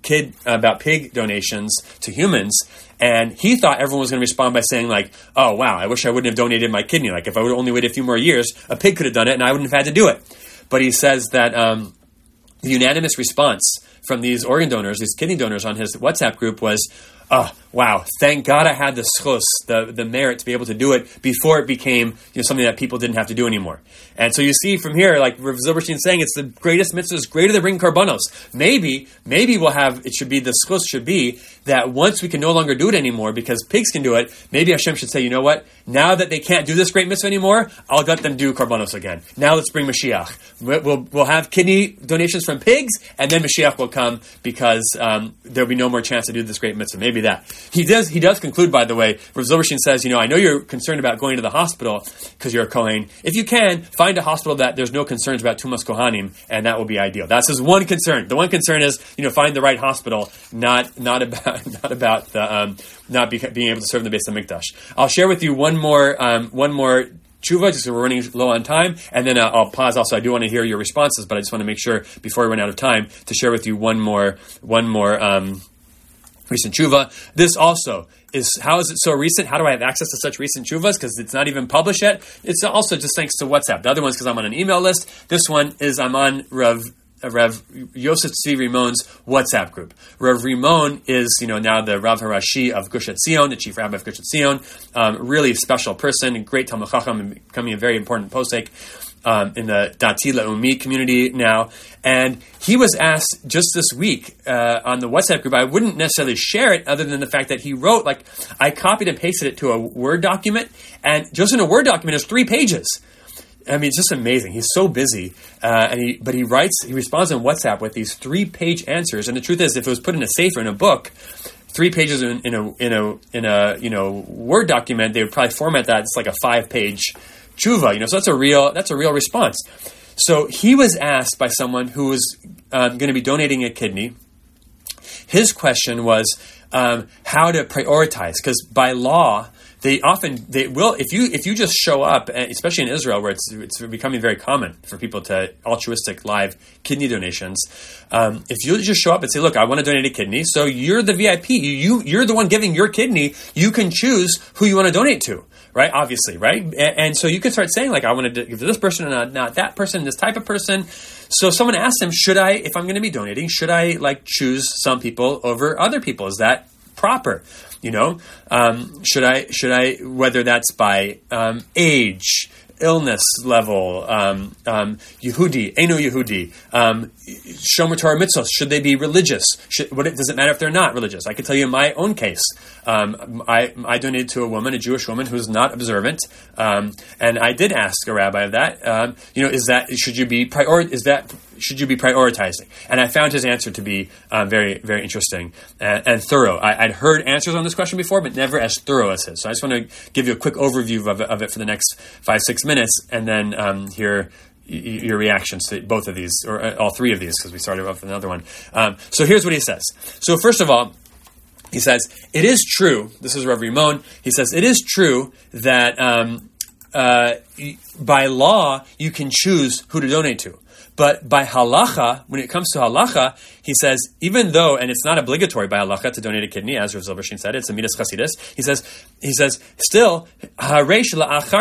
S1: kid about pig donations to humans, and he thought everyone was going to respond by saying like, "Oh wow, I wish I wouldn't have donated my kidney. Like if I would have only waited a few more years, a pig could have done it, and I wouldn't have had to do it." But he says that um, the unanimous response from these organ donors, these kidney donors on his WhatsApp group was, "Oh wow, thank God I had the schus, the the merit to be able to do it before it became, you know, something that people didn't have to do anymore." And so you see from here, like Rav Zilberstein saying, it's the greatest mitzvah, it's greater than bringing karbanos. Maybe, maybe we'll have, it should be, the schus should be that once we can no longer do it anymore because pigs can do it, maybe Hashem should say, you know what, now that they can't do this great mitzvah anymore, I'll let them do karbanos again. Now let's bring Mashiach. We'll, we'll have kidney donations from pigs, and then Mashiach will come because um, there'll be no more chance to do this great mitzvah. Maybe that. He does He does conclude, by the way, Rav Zilberstein says, you know, I know you're concerned about going to the hospital because you're a Kohen. If you can, find a hospital that there's no concerns about Tumas Kohanim, and that will be ideal. That's his one concern. The one concern is, you know, find the right hospital, not not about not about the um, not be, being able to serve in the Beis HaMikdash. I'll share with you one more um, one more tshuva, just so we're running low on time, and then uh, I'll pause. Also, I do want to hear your responses, but I just want to make sure before we run out of time to share with you one more one more. Um, Recent tshuva. This also is, how is it so recent? How do I have access to such recent tshuvas? Because it's not even published yet. It's also just thanks to WhatsApp. The other one's because I'm on an email list. This one is I'm on Rav uh, Rav Yosef Tzvi Rimon's WhatsApp group. Rav Rimon is, you know, now the Rav Harashi of Gush Etzion, the chief rabbi of Gush Etzion. Um, really special person, great Talmid Chacham, and becoming a very important posek. Um, in the Dati Le'umi community now. And he was asked just this week uh, on the WhatsApp group, I wouldn't necessarily share it other than the fact that he wrote, like, I copied and pasted it to a Word document, and just in a Word document, there's three pages. I mean, it's just amazing. He's so busy, uh, and he but he writes, he responds on WhatsApp with these three-page answers. And the truth is, if it was put in a safer, in a book, three pages in, in a in a in a you know Word document, they would probably format that. It's like a five-page tshuva, you know, so that's a real that's a real response. So he was asked by someone who was um, going to be donating a kidney. His question was um, how to prioritize, because by law they often they will if you if you just show up, especially in Israel where it's it's becoming very common for people to altruistic live kidney donations. Um, if you just show up and say, look, I want to donate a kidney, so you're the V I P, you, you you're the one giving your kidney, you can choose who you want to donate to. Right, obviously, right? And, and so you can start saying, like, I want to give to this person and not, not that person, this type of person. So someone asked him, should I, if I'm going to be donating, should I, like, choose some people over other people? Is that proper? You know, um, should I, should I, whether that's by um, age, illness level, um, um, Yehudi, Eino Yehudi, um, Shomer Torah mitzvos, should they be religious? Should, what, does it matter if they're not religious? I can tell you in my own case, um, I, I donated to a woman, a Jewish woman who's not observant, um, and I did ask a rabbi of that, um, you know, is that, should you be prior, is that, should you be prioritizing? And I found his answer to be um, very, very interesting and, and thorough. I, I'd heard answers on this question before, but never as thorough as his. So I just want to give you a quick overview of it, of it for the next five, six minutes, and then um, hear y- your reactions to both of these, or uh, all three of these, because we started off with another one. Um, so here's what he says. So first of all, he says, it is true, this is Rav Rimon, he says, it is true that um, uh, by law, you can choose who to donate to. But by halacha, when it comes to halacha, he says, even though, and it's not obligatory by halacha to donate a kidney, as Rav Zilberstein said, it's a midas chasidus. He says, he says, still, once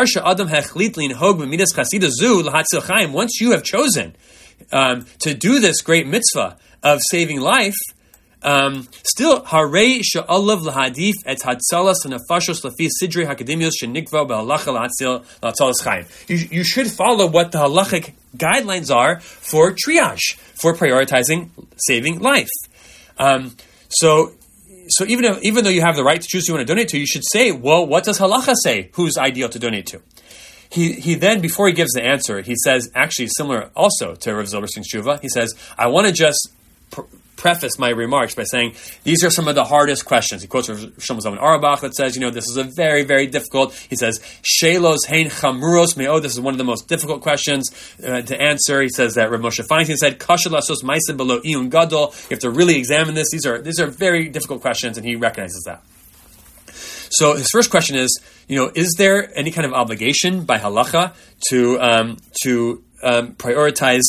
S1: you have chosen um, to do this great mitzvah of saving life, Um, still, Harei she'alav lahadif et hadsalas hanafashos lafi sidrei hakademios shenikva be'halacha lahatzil lahatzalas chaim. You you should follow what the halachic guidelines are for triage, for prioritizing saving life. Um, so, so even if, even though you have the right to choose who you want to donate to, you should say, well, what does halacha say? Who's ideal to donate to? He he then, before he gives the answer, he says, actually similar also to Rav Zilberstein's tshuva, he says, I want to just pr- preface my remarks by saying these are some of the hardest questions. He quotes Shlomo Zalman Auerbach that says, you know, this is a very, very difficult. He says, Shelos hein chamuros meo. This is one of the most difficult questions uh, to answer. He says that Rav Moshe Feinstein said, Kasher lasos ma'aseh belo iyun gadol. You have to really examine this. These are these are very difficult questions, and he recognizes that. So his first question is, you know, is there any kind of obligation by halacha to um, to um, prioritize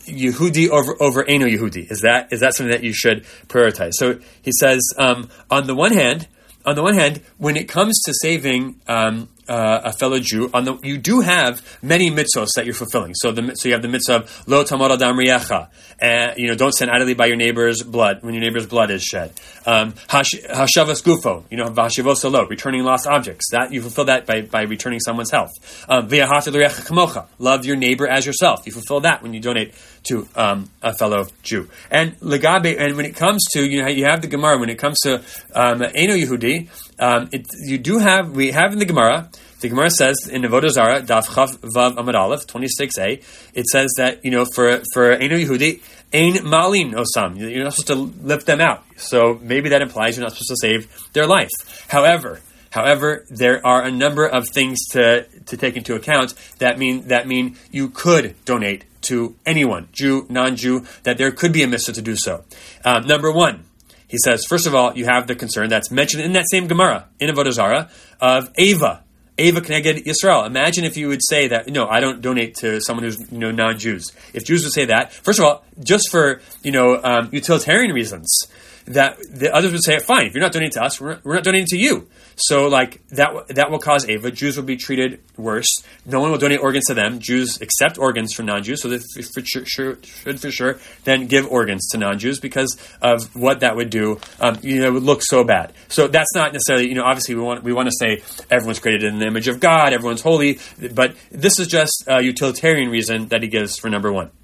S1: Yehudi over over Eino Yehudi? Is that is that something that you should prioritize? So he says, um, on the one hand, on the one hand, when it comes to saving um, uh, a fellow Jew, on the you do have many mitzvos that you're fulfilling. So the so you have the mitzvah of lo tamar adam riyecha, and you know don't stand idly by your neighbor's blood when your neighbor's blood is shed. Um, hashavas gufo, you know vashivos alo, returning lost objects. That you fulfill that by, by returning someone's health. Um, v'ahavta l'reyecha kamocha, love your neighbor as yourself. You fulfill that when you donate to um, a fellow Jew. And legabe, and when it comes to you know you have the Gemara when it comes to um, Eino Yehudi, um, it, you do have we have in the Gemara. The Gemara says in Avodah Zarah, Daf Chav Vav Amud Aleph twenty-six a, it says that you know for for Eino Yehudi, Ein Malin Osam, you're not supposed to lift them out. So maybe that implies you're not supposed to save their life. However, however, there are a number of things to to take into account that mean that mean you could donate to anyone, Jew, non-Jew, that there could be a mitzvah to do so. Um, number one, he says, first of all, you have the concern that's mentioned in that same Gemara in Avodah Zarah of Eva. Eva Keneged Yisrael. Imagine if you would say that, no, I don't donate to someone who's, you know, non-Jews. If Jews would say that, first of all, just for, you know, um, utilitarian reasons, that the others would say, fine, if you're not donating to us, we're not, we're not donating to you. So, like, that that will cause Eva. Jews will be treated worse. No one will donate organs to them. Jews accept organs from non-Jews, so they for sure, should for sure then give organs to non-Jews because of what that would do. Um, you know, it would look so bad. So that's not necessarily, you know, obviously we want we want to say everyone's created in the image of God, everyone's holy, but this is just a utilitarian reason that he gives for number one.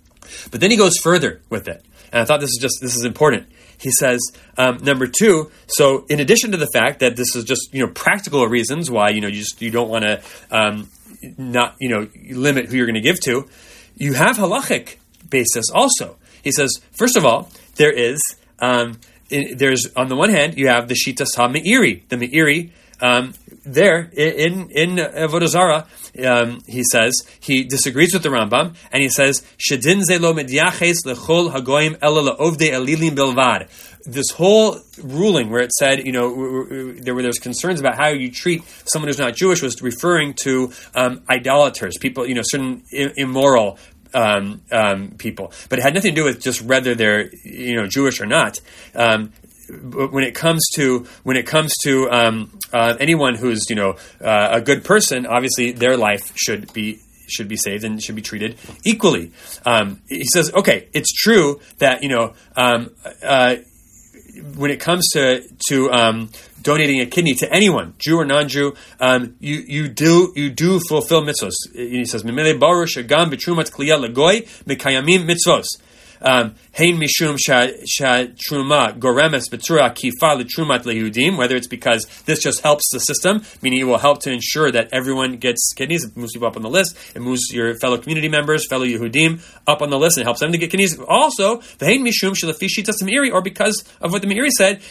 S1: But then he goes further with it, and I thought this is just this is important. He says, um, number two, so in addition to the fact that this is just, you know, practical reasons why, you know, you just, you don't want to um, not, you know, limit who you're going to give to, you have halachic basis also. He says, first of all, there is, um, in, there's, on the one hand, you have the Shitas HaMeiri, the Meiri, um, there in in Avodah Zarah, um, he says he disagrees with the Rambam, and he says Shedin ze lo medyaches lechol hagoyim ela laovdei elilim bilvad. This whole ruling where it said, you know, there were there's concerns about how you treat someone who's not Jewish was referring to um, idolaters, people, you know, certain I- immoral um, um, people, but it had nothing to do with just whether they're, you know, Jewish or not. Um, But when it comes to when it comes to um, uh, anyone who's you know uh, a good person, obviously their life should be should be saved and should be treated equally. Um, he says, okay, it's true that you know um, uh, when it comes to to um, donating a kidney to anyone, Jew or non-Jew, um, you you do you do fulfill mitzvos. He says, "Memele baruch shagam b'trumat kliya lagoy mekayamim mitzvos." Um, Hein mishum truma goremes betura kifa letrumat lehudim. Whether it's because this just helps the system, meaning it will help to ensure that everyone gets kidneys, it moves people up on the list, it moves your fellow community members, fellow Yehudim up on the list, and helps them to get kidneys. Also, the Hein mishum shelafi shitas meiri, or because of what the Meiri said,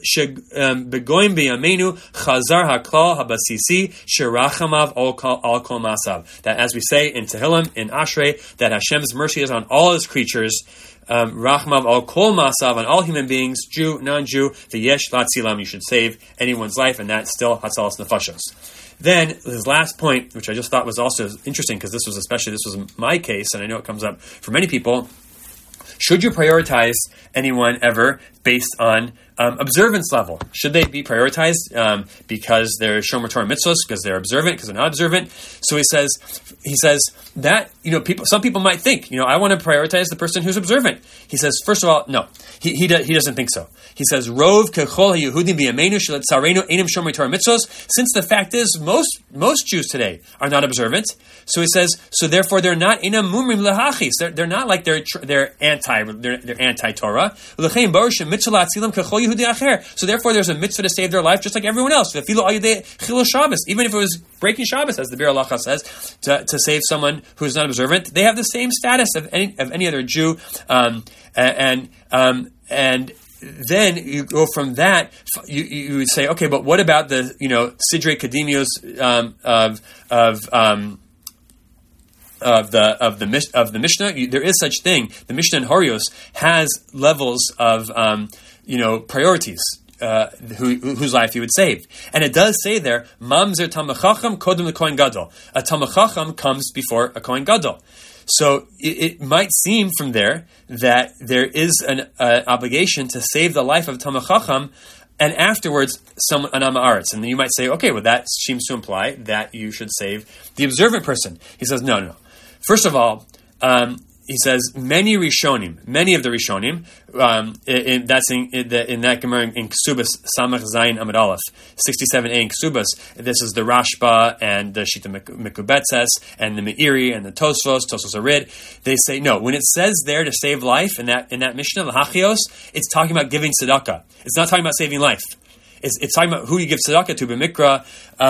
S1: begoim biyamenu chazar haklal habasisi sherachamav al kol masav. That, as we say in Tehillim, in Ashrei, that Hashem's mercy is on all His creatures. Um, Rachmav al kol masav, on all human beings, Jew, non-Jew, the yesh latzilam, you should save anyone's life, and that's still hatzalas nefashos. Then his last point, which I just thought was also interesting, because this was especially this was my case, and I know it comes up for many people. Should you prioritize anyone ever based on um, observance level? Should they be prioritized um, because they're Shomer Torah mitzvos, because they're observant, because they're not observant? So he says, he says that you know, people. Some people might think, you know, I want to prioritize the person who's observant. He says, first of all, no, he he, do, he doesn't think so. He says, Rov kechol haYehudim b'yameinu sheletzarenu einim Shomer Torah mitzvos. Since the fact is, most most Jews today are not observant. So he says, so therefore they're not inam mumrim lahachis. They're they're not like they're they're anti they're, they're anti Torah. So therefore, there's a mitzvah to save their life, just like everyone else. Even if it was breaking Shabbos, as the Bir Halacha says, to, to save someone who's not observant, they have the same status of any of any other Jew. Um, and um, and then you go from that. You, you would say, okay, but what about the you know Sidrei Kadimios um, of of um, Of the of the of the Mishnah? There is such thing. The Mishnah in Horios has levels of um, you know priorities. Uh, who, whose life you would save, and it does say there, "Mamzer tamachacham kodem lekohen gadol." A tamachacham comes before a kohen gadol. So it, it might seem from there that there is an uh, obligation to save the life of Talmid Chacham, and afterwards, someone an Amaretz. And then you might say, okay, well, that seems to imply that you should save the observant person. He says, no, no, no. First of all, um, he says many Rishonim, many of the Rishonim. Um, in, in, that's in, in, the, in that Gemara in Ksubas Samach Zayin Amud Aleph, sixty-seven a in Ksubas. This is the Rashba and the Shita Mekubetzes and the Meiri and the Tosfos, Tosfos Arid. They say no. When it says there to save life in that in that Mishnah, the Hachios, it's talking about giving tzedakah. It's not talking about saving life. It's, it's talking about who you give tzedakah to. B'mikra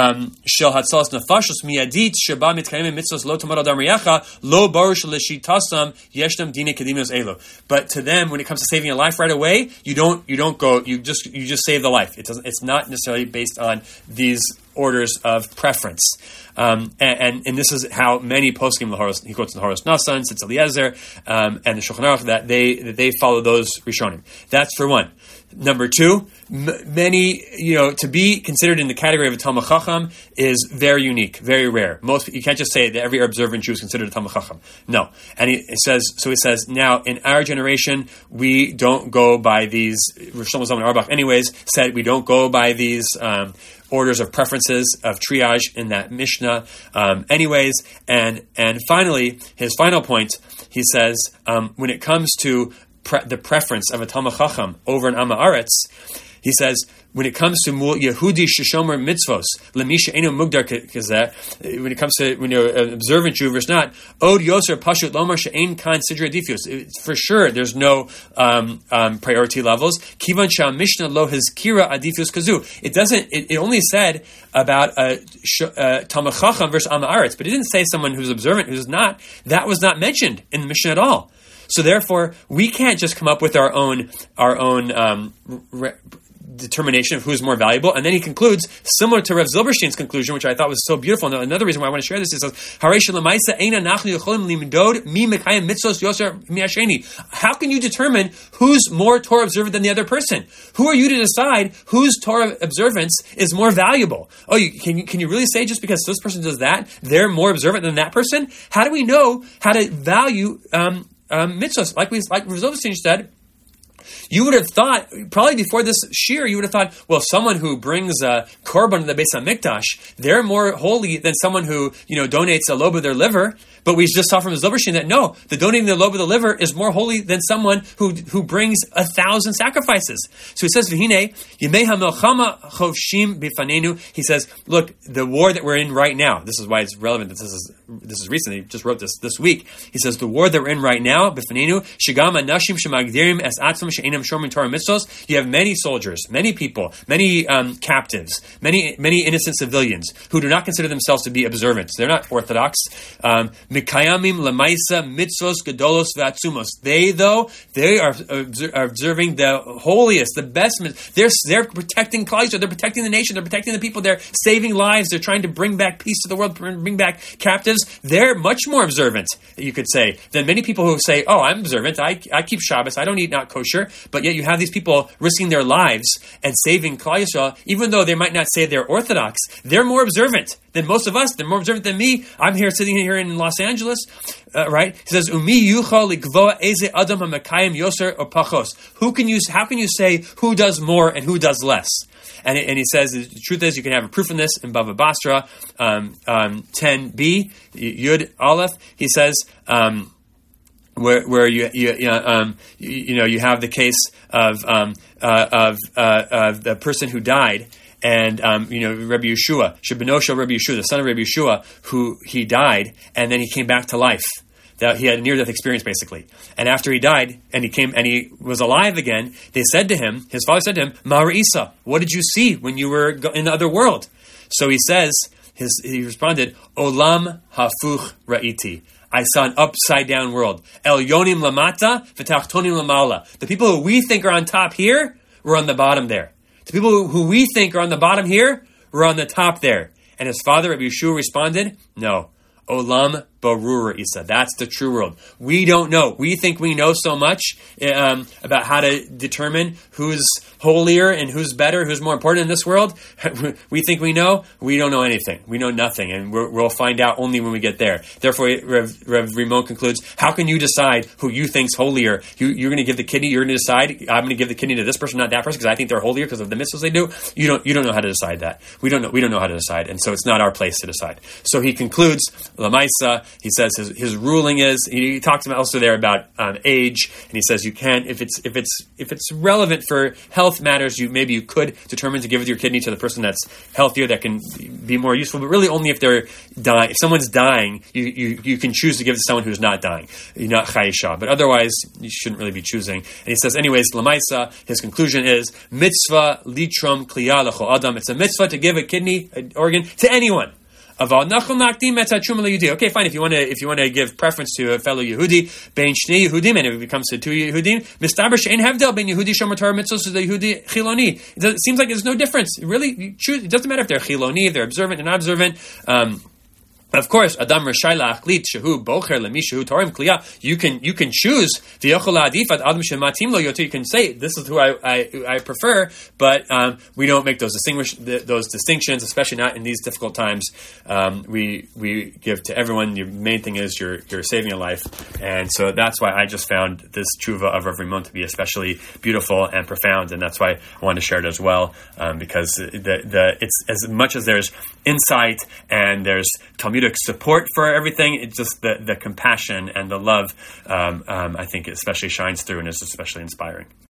S1: shel hatzalas nefashos miyadit sheba mitkayim mitzvos lo tamad adam riyacha lo barush l'shitasam yeshnam dina kedimios elo. But to them, when it comes to saving a life right away, you don't you don't go you just you just save the life. It doesn't. It's not necessarily based on these orders of preference. Um, and, and and this is how many poskim he quotes in the Horos Nasan, Tzitz Eliezer, um, and the Shulchan Aruch that they that they follow those Rishonim. That's for one. Number two, m- many you know to be considered in the category of a Talmid Chacham is very unique, very rare. Most you can't just say that every observant Jew is considered a Talmid Chacham. No, and he, it says so. He says now in our generation we don't go by these. Shlomo Zalman Auerbach, anyways, said we don't go by these. Um, orders of preferences of triage in that Mishnah, um, anyways, and and finally, his final point, he says, um, when it comes to pre- the preference of a Talmid Chacham over an Amaretz, he says, when it comes to Yehudi Sheshomer Mitzvos, Lemisha Eno Mugdar Kazeh, when it comes to when you're an observant Jew versus not, Od Yoser Pashut Lomar She'ein Kan Sidra Difius. For sure, there's no um, um, priority levels. Kivan Shah Mishnah Lo Hizkira Adifius Kazu. It doesn't. It, it only said about uh, uh, Talmid Chacham versus Amaretz, but it didn't say someone who's observant who's not. That was not mentioned in the Mishnah at all. So therefore, we can't just come up with our own our own. Um, re- determination of who's more valuable. And then he concludes, similar to Rav Zilberstein's conclusion, which I thought was so beautiful. And another reason why I want to share this is, how can you determine who's more Torah observant than the other person? Who are you to decide whose Torah observance is more valuable? Oh, you, can, you, can you really say just because this person does that, they're more observant than that person? How do we know how to value um, um, mitzvahs? Like, we, like Rav Zilberstein said, you would have thought, probably before this shir, you would have thought, well, someone who brings a korban to the Beis HaMikdash, they're more holy than someone who, you know, donates a lobe of their liver. But we just saw from Zilberstein that no, the donating the lobe of the liver is more holy than someone who who brings a thousand sacrifices. So he says, V'hinei, Yemei HaMelchama Chovshim Bifanenu. He says, look, the war that we're in right now, this is why it's relevant that this is this is recent, he just wrote this this week. He says, the war that we're in right now, Bifanenu, Shigam Anashim Shemagdirim Es Atzvam She'enam Shomrim Torah Mitzvos. You have many soldiers, many people, many um, captives, many many innocent civilians who do not consider themselves to be observant. They're not Orthodox. Um, Mikayamim lemaisa mitzvos gedolos v'atzumos. They though they are, obser- are observing the holiest, the best. They're they're protecting Klal Yisrael. They're protecting the nation. They're protecting the people. They're saving lives. They're trying to bring back peace to the world. Bring back captives. They're much more observant, you could say, than many people who say, "Oh, I'm observant. I I keep Shabbos. I don't eat not kosher." But yet you have these people risking their lives and saving Klal Yisrael, even though they might not say they're Orthodox. They're more observant than most of us. They're more observant than me. I'm here sitting here in Los Angeles, uh, right? He says, "Umi yuchal likvoa eze adam hamakayim yoser or pachos." Who can you? How can you say who does more and who does less? And, and he says the truth is you can have a proof in this in Bava Basra um, um, ten b Yud Aleph. He says. Um, Where, where you you you know, um, you, you know you have the case of um, uh, of uh, of the person who died, and um, you know Rabbi Yeshua, Shebenosha Rabbi Yeshua, the son of Rabbi Yeshua, who he died, and then he came back to life. That he had a near-death experience, basically. And after he died, and he came and he was alive again, they said to him, his father said to him, "Ma'ar Isa, what did you see when you were in the other world?" So he says, his he responded, "Olam hafuch ra'iti." I saw an upside-down world. El yonim lamata, v'tachtonim lamala. The people who we think are on top here, were on the bottom there. The people who, who we think are on the bottom here, were on the top there. And his father, Rabbi Yeshua, responded, no. Olam Barura Isa. That's the true world. We don't know. We think we know so much um, about how to determine who's holier and who's better, who's more important in this world. We think we know. We don't know anything. We know nothing, and we're, we'll find out only when we get there. Therefore, Rev, Rev Rimon concludes, how can you decide who you think's holier? You, you're going to give the kidney, you're going to decide, I'm going to give the kidney to this person, not that person, because I think they're holier because of the mitzvahs they do. You don't you don't know how to decide that. We don't know we don't know how to decide, and so it's not our place to decide. So he concludes, Lamaisa, he says his, his ruling is, he talks also there about um, age, and he says you can't, if it's if it's if it's relevant for health matters, you maybe you could determine to give your kidney to the person that's healthier, that can be more useful, but really only if they're dying. If someone's dying, you, you, you can choose to give to someone who's not dying, you're not chayisha, but otherwise you shouldn't really be choosing. And he says, anyways, Lamaisa, his conclusion is, mitzvah litrom kliya l'chol adam. It's a mitzvah to give a kidney, an organ, to anyone. Okay, fine. If you want to, if you want to give preference to a fellow Yehudi, bein shnei Yehudim, and if it becomes to two Yehudim, mistaber she'ein hevdel bein Yehudi shomer Torah mitzvos to the Yehudi chiloni. It seems like there's no difference. Really, you choose. It doesn't matter if they're chiloni, if they're observant or not observant. Um, Of course, Adam Rashai La'achlit Shehu Bocher Lemi Shehu Torim Kliya. You can you can choose V'yochel La'adifat Adam Shematim Lo Yoter. You can say this is who I I, I prefer, but um, we don't make those distinguish those distinctions, especially not in these difficult times. Um, we we give to everyone. The main thing is you're you're saving a life, and so that's why I just found this tshuva of Rav Rimon to be especially beautiful and profound, and that's why I wanted to share it as well, um, because the the it's as much as there's insight and there's Talmudic support for everything, it's just the, the compassion and the love, um, um, I think especially shines through and is especially inspiring.